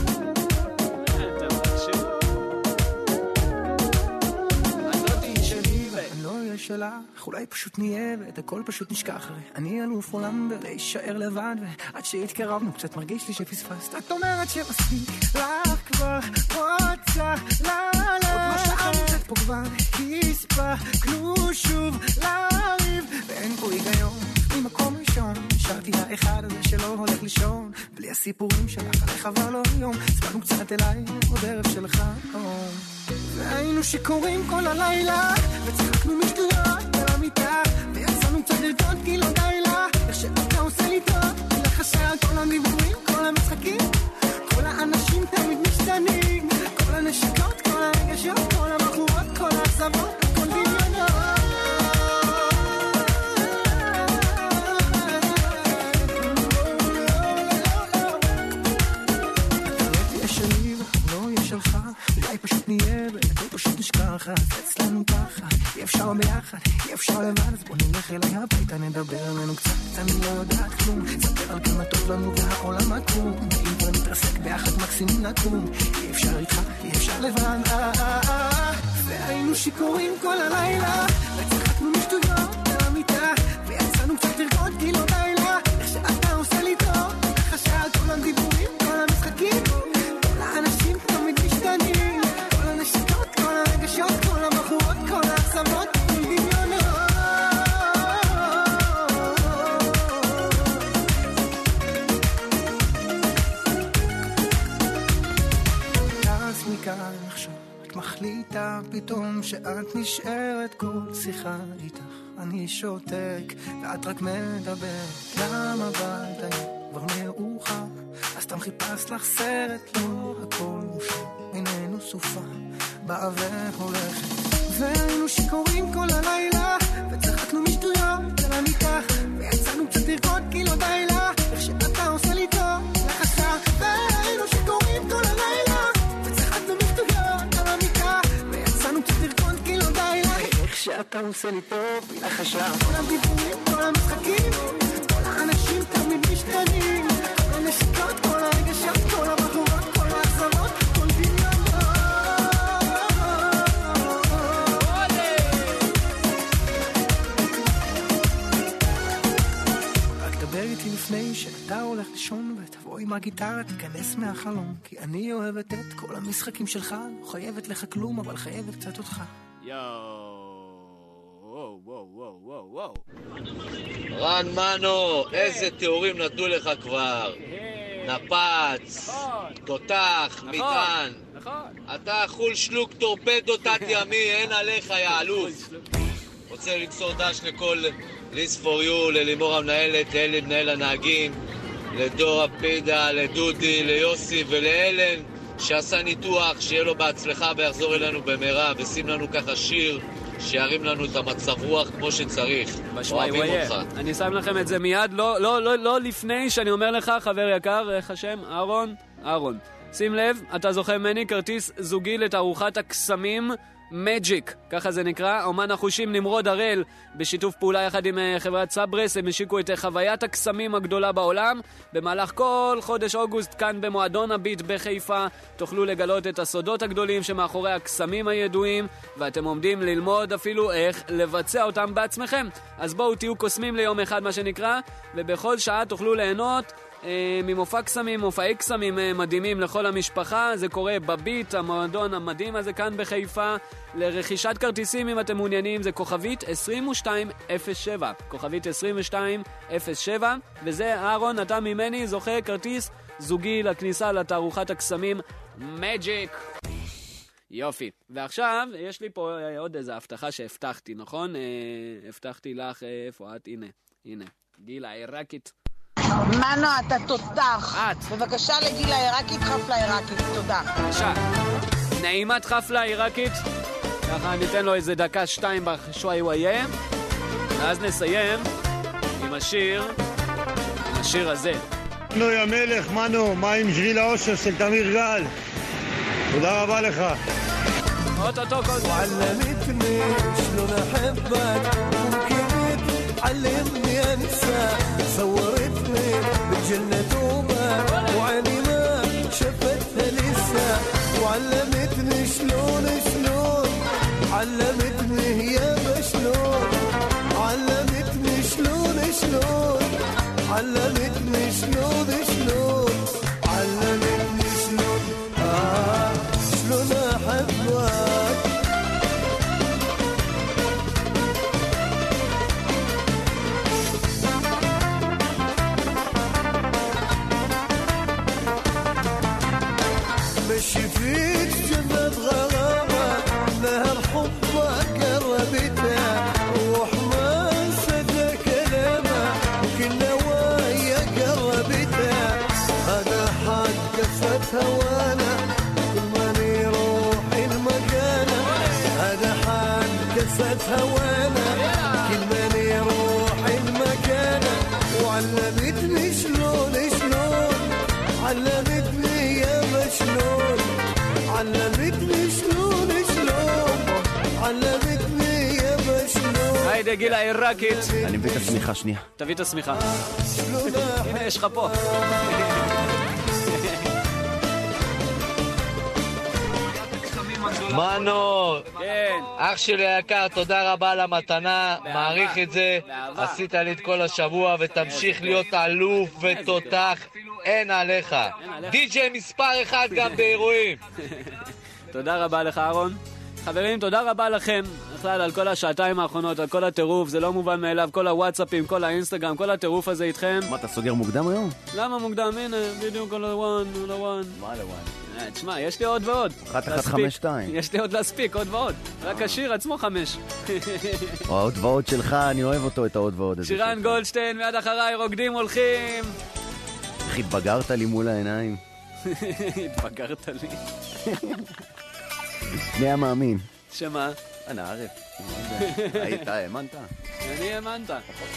שלך, אולי פשוט נהיה ואת הכל פשוט נשכח, אני אלוף עולם ולהישאר לבד, ועד שהתקרבנו קצת מרגיש לי שפספסת. את אומרת שמספיק לך כבר, רוצה עוד מה שאמרת פה כבר הספקנו שוב לריב, ואין פה היגיון ממקום ראשון, שרתי האחד הזה שלא הולך לישון בלי הסיפורים שלך, עליך עבר לו יום, הספקנו קצת אליי עוד ערב שלך והיינו שקוראים כל הלילה וצחקנו משטויות על המיטה, ויצאנו קצת לרקוד כי לא די לה, איך שאתה עושה לי טוב כי לך חסר כל הדיבורים, כל המשחקים, כל האנשים תמיד משתנים, כל הנשיקות, כל הרגשות, כל המחורות, כל האכזבות, הכל דמיונות. אולי פשוט נהיה והכל פשוט נשכח, אז אצלנו ככה, אי אפשר ביחד, אי אפשר לבד, אז בוא נלך אליי הביתה, נדבר עלינו קצת, אני לא יודעת כלום, ספר על כמה טוב לנו והעולם עקום, אם כבר נתרסק ביחד מקסימים נקום, אי אפשר איתך, אי אפשר לבד, והיינו שיכורים כל הלילה, וצחקנו משטויות על המיטה, ויצאנו קצת לרקוד כי לא די לה, איך שאתה עושה איתה, פתאום שאת נשארת כל שיחה איתך אני שותק ואת רק מדברת. למה באת היום כבר מאוחר, אז סתם חיפשת לך סרט, לא הכל מושלם, איננו סופה באה והולכת. והיינו שיכורים כל הלילה וצחקנו משטויות על המיטה, ויצאנו קצת לרקוד כי לא די לה איך שאתה עושה לי טוב לחסה. והיינו שיכורים כל הלילה וצחקנו משטויות על המיטה, ויצאנו קצת לרקוד כי לא די לה איך שאתה עושה לי טוב לחסה. כל הדיבורים, כל המשחקים, כל האנשים תמיד משתנים, כל הנשיקות, כל הרגשות, כל הבחורות, כל האכזבות, כל דמיון. לפני שאתה הולך לישון ותבוא עם הגיטרה תיכנס מהחלום, כי אני אוהבת את כל המשחקים שלך, לא חייבת לך כלום אבל חייבת קצת אותך. רן מנו, איזה תיאורים נתנו לך כבר. נפץ, תותח, מטען. אתה חול שלוק טורפדו תת ימי, אין עליך יעלוף. רוצה למסור דש לכל ליס פור יו, ללימור המנהלת, לאלי מנהל הנהגים, לדור הפידה, לדודי, ליוסי ולאלן שעשה ניתוח, שיהיה לו בהצלחה ויחזור אלינו במהרה, ושים לנו ככה שיר שירים לנו את המצב רוח כמו שצריך. אוהבים אותך. אני שם לכם את זה מיד, לא לפני שאני אומר לך, חבר יקר, איך השם? אהרון. שים לב, אתה זוכה ממני כרטיס זוגי לתערוכת הקסמים מג'יק, ככה זה נקרא. אומן החושים נמרוד הראל בשיתוף פעולה יחד עם חברת סברס, הם השיקו את חוויית הקסמים הגדולה בעולם. במהלך כל חודש אוגוסט כאן במועדון הביט בחיפה תוכלו לגלות את הסודות הגדולים שמאחורי הקסמים הידועים, ואתם עומדים ללמוד אפילו איך לבצע אותם בעצמכם. אז בואו תהיו קוסמים ליום אחד מה שנקרא, ובכל שעה תוכלו ליהנות ממופע קסמים, מופעי קסמים מדהימים לכל המשפחה. זה קורה בביט, המועדון המדהים הזה כאן בחיפה. לרכישת כרטיסים אם אתם מעוניינים זה כוכבית 2207, כוכבית 2207, וזה אהרון, אתה ממני זוכה כרטיס זוגי לכניסה לתערוכת הקסמים מג'יק. יופי. ועכשיו יש לי פה עוד איזה הבטחה שהבטחתי, נכון? הבטחתי לך, איפה את? הנה גילה עיראקית. מנו, אתה תותח. בבקשה לגילה עיראקית, חפלה עיראקית. תודה. בבקשה. נעימת חפלה עיראקית. ככה ניתן לו איזה דקה 2 בשווי ויה, ואז נסיים עם השיר הזה. נו יא מלך, מנו, מה עם שביל האושר של תמיר גל? תודה רבה לך. אוטוטו כל זה. علمتني شلون احبك وكيف علمني انسى صورتني بالجنة توبة وعيني ما شفتها لسه وعلمتني شلون علمتني يا شلون علمتني شلون علمتني شلون علمتني شلون شلون احبك مشي فيك جنة غرامة نهر حبك قربتها روح ما صدق كلامه وكنا ويا قربتها هذا حد كفتها وانا كل ما نروح المكانة هذا حد كفتها وانا كل ما نروح المكانة وعلمتني شلون علمتني يا مجنون علمتني شلون علمتني يا مجنون. היידה גילה עיראקית. אני מביא את הסמיכה שנייה. תביא את הסמיכה. הנה יש לך פה. מנו, אח שלי היקר, תודה רבה על המתנה, מעריך את זה, עשית לי את כל השבוע ותמשיך להיות אלוף ותותח, אין עליך. די.ג'יי מספר 1 גם באירועים. תודה רבה לך אהרון. חברים, תודה רבה לכם. בכלל על כל השעתיים האחרונות, על כל הטירוף, זה לא מובן מאליו, כל הוואטסאפים, כל האינסטגרם, כל הטירוף הזה איתכם. מה, אתה סוגר מוקדם היום? למה מוקדם? הנה, בדיוק על הוואן. מה לוואן? תשמע, יש לי עוד ועוד. 1152. יש לי עוד להספיק, עוד ועוד. רק השיר עצמו 5. עוד ועוד שלך, אני אוהב אותו, את העוד ועוד הזה. שירן גולדשטיין, מיד אחריי, רוקדים הולכים. איך התבגרת לי מול העיניים? התבגרת לי. מי המאמין? שמה? אני ערף. היית, האמנת? אני האמנת.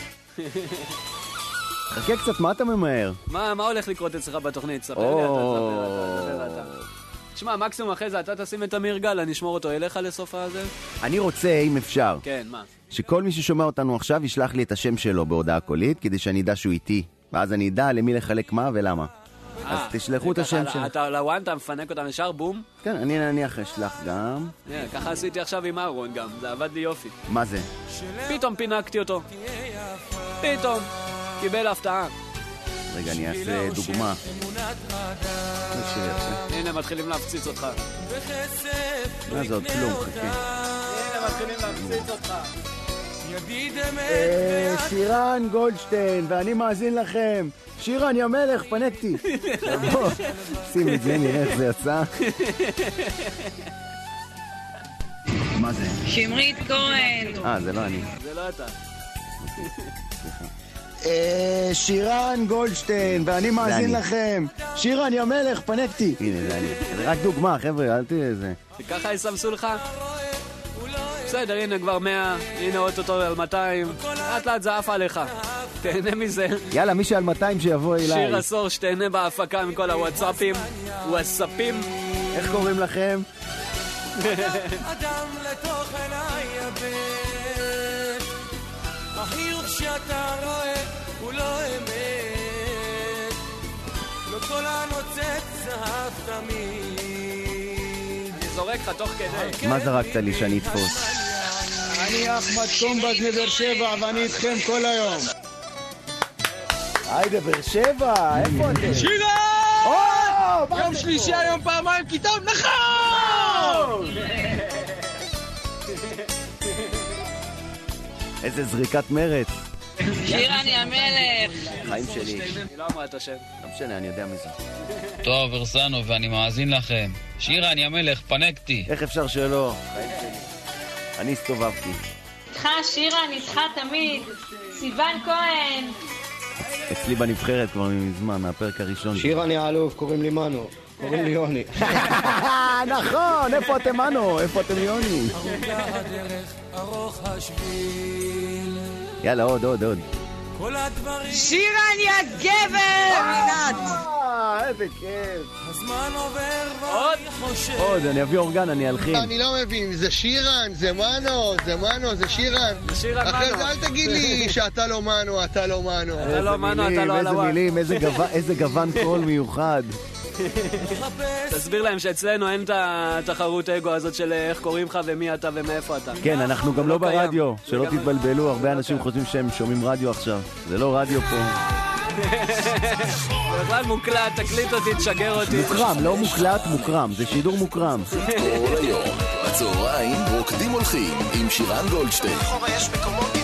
חכה קצת, מה אתה ממהר? מה הולך לקרות אצלך בתוכנית? ספר לי אתה. תשמע, מקסימום אחרי זה אתה תשים את אמיר גל, אני אשמור אותו אליך לסוף הזה. אני רוצה, אם אפשר, כן, מה? שכל מי ששומע אותנו עכשיו ישלח לי את השם שלו בהודעה קולית, כדי שאני אדע שהוא איתי, ואז אני אדע למי לחלק מה ולמה. אז תשלחו את השם שלו. אתה לוואן, אתה מפנק אותם ישר, בום? כן, אני נניח אשלח גם. ככה עשיתי עכשיו עם אהרון גם, זה עבד לי יופי. מה זה? פתאום פינקתי אותו. פתאום. קיבל הפתעה. רגע, אני אעשה דוגמה. הנה, מתחילים להפציץ אותך. מה זה עוד כלום, חכה. הנה, מתחילים להפציץ אותך. שירן גולדשטיין, ואני מאזין לכם. שירן, יא מלך, פנקתי. בוא, שים את זה, נראה איך זה יצא. מה זה? שמרית כהן. זה לא אני. זה לא אתה. שירן גולדשטיין, ואני מאזין לכם. שירן, יא מלך, פנקתי. הנה, זה אני. זה רק דוגמה, חבר'ה, אל תהיה זה. וככה יסמסו לך? בסדר, הנה כבר 100, הנה אוטוטו על 200. לאט זה עף עליך. תהנה מזה. יאללה, מי שעל 200 שיבוא אליי. שיר עשור שתהנה בהפקה מכל הוואטסאפים. וואטסאפים. איך קוראים לכם? אדם לתוך עיניי יבט, החיוך שאתה רואה הוא לא אמת, לא כל הנוצץ זהב תמיד. אני זורק לך תוך כדי. מה זרקת לי שאני אתפוס? אני אחמד קומבט מבאר שבע ואני איתכם כל היום. היידה, באר שבע, איפה אתם? שירה! יום שלישי היום פעמיים כיתוב, נכון! איזה זריקת מרץ. שירן יא מלך. חיים שלי. היא לא אמרה את השם. לא משנה, אני יודע מי זה. טוב, הרסנו ואני מאזין לכם. שירן יא מלך, פנקתי. איך אפשר שלא? חיים שלי. אני הסתובבתי. איתך שירן, איתך תמיד. סיוון כהן. אצלי בנבחרת כבר מזמן, מהפרק הראשון. שירן יא אלוף, קוראים לי מנו. קוראים לי יוני. נכון, איפה אתם מנו? איפה אתם יוני? ארוכה הדרך, ארוך השביל. יאללה, עוד. שירן יא גבר! עינת! איזה כיף. הזמן עובר ואני חושב. עוד, אני אביא אורגן, אני אלחין. אני לא מבין, זה שירן, זה מנו, זה שירן. זה שירן מנו. אחרי זה אל תגיד לי שאתה לא מנו, אתה לא מנו. אתה לא מנו, אתה לא על הוואט. איזה מילים, איזה גוון קול מיוחד. תסביר להם שאצלנו אין את התחרות אגו הזאת של איך קוראים לך ומי אתה ומאיפה אתה. כן, אנחנו גם לא ברדיו, שלא תתבלבלו, הרבה אנשים חושבים שהם שומעים רדיו עכשיו. זה לא רדיו פה. זה בכלל מוקלט, תקליט אותי, תשגר אותי. מוקרם, לא מוקלט, מוקרם, זה שידור מוקרם. כל היום, בצהריים רוקדים הולכים עם שירן גולדשטיין. יש מקומות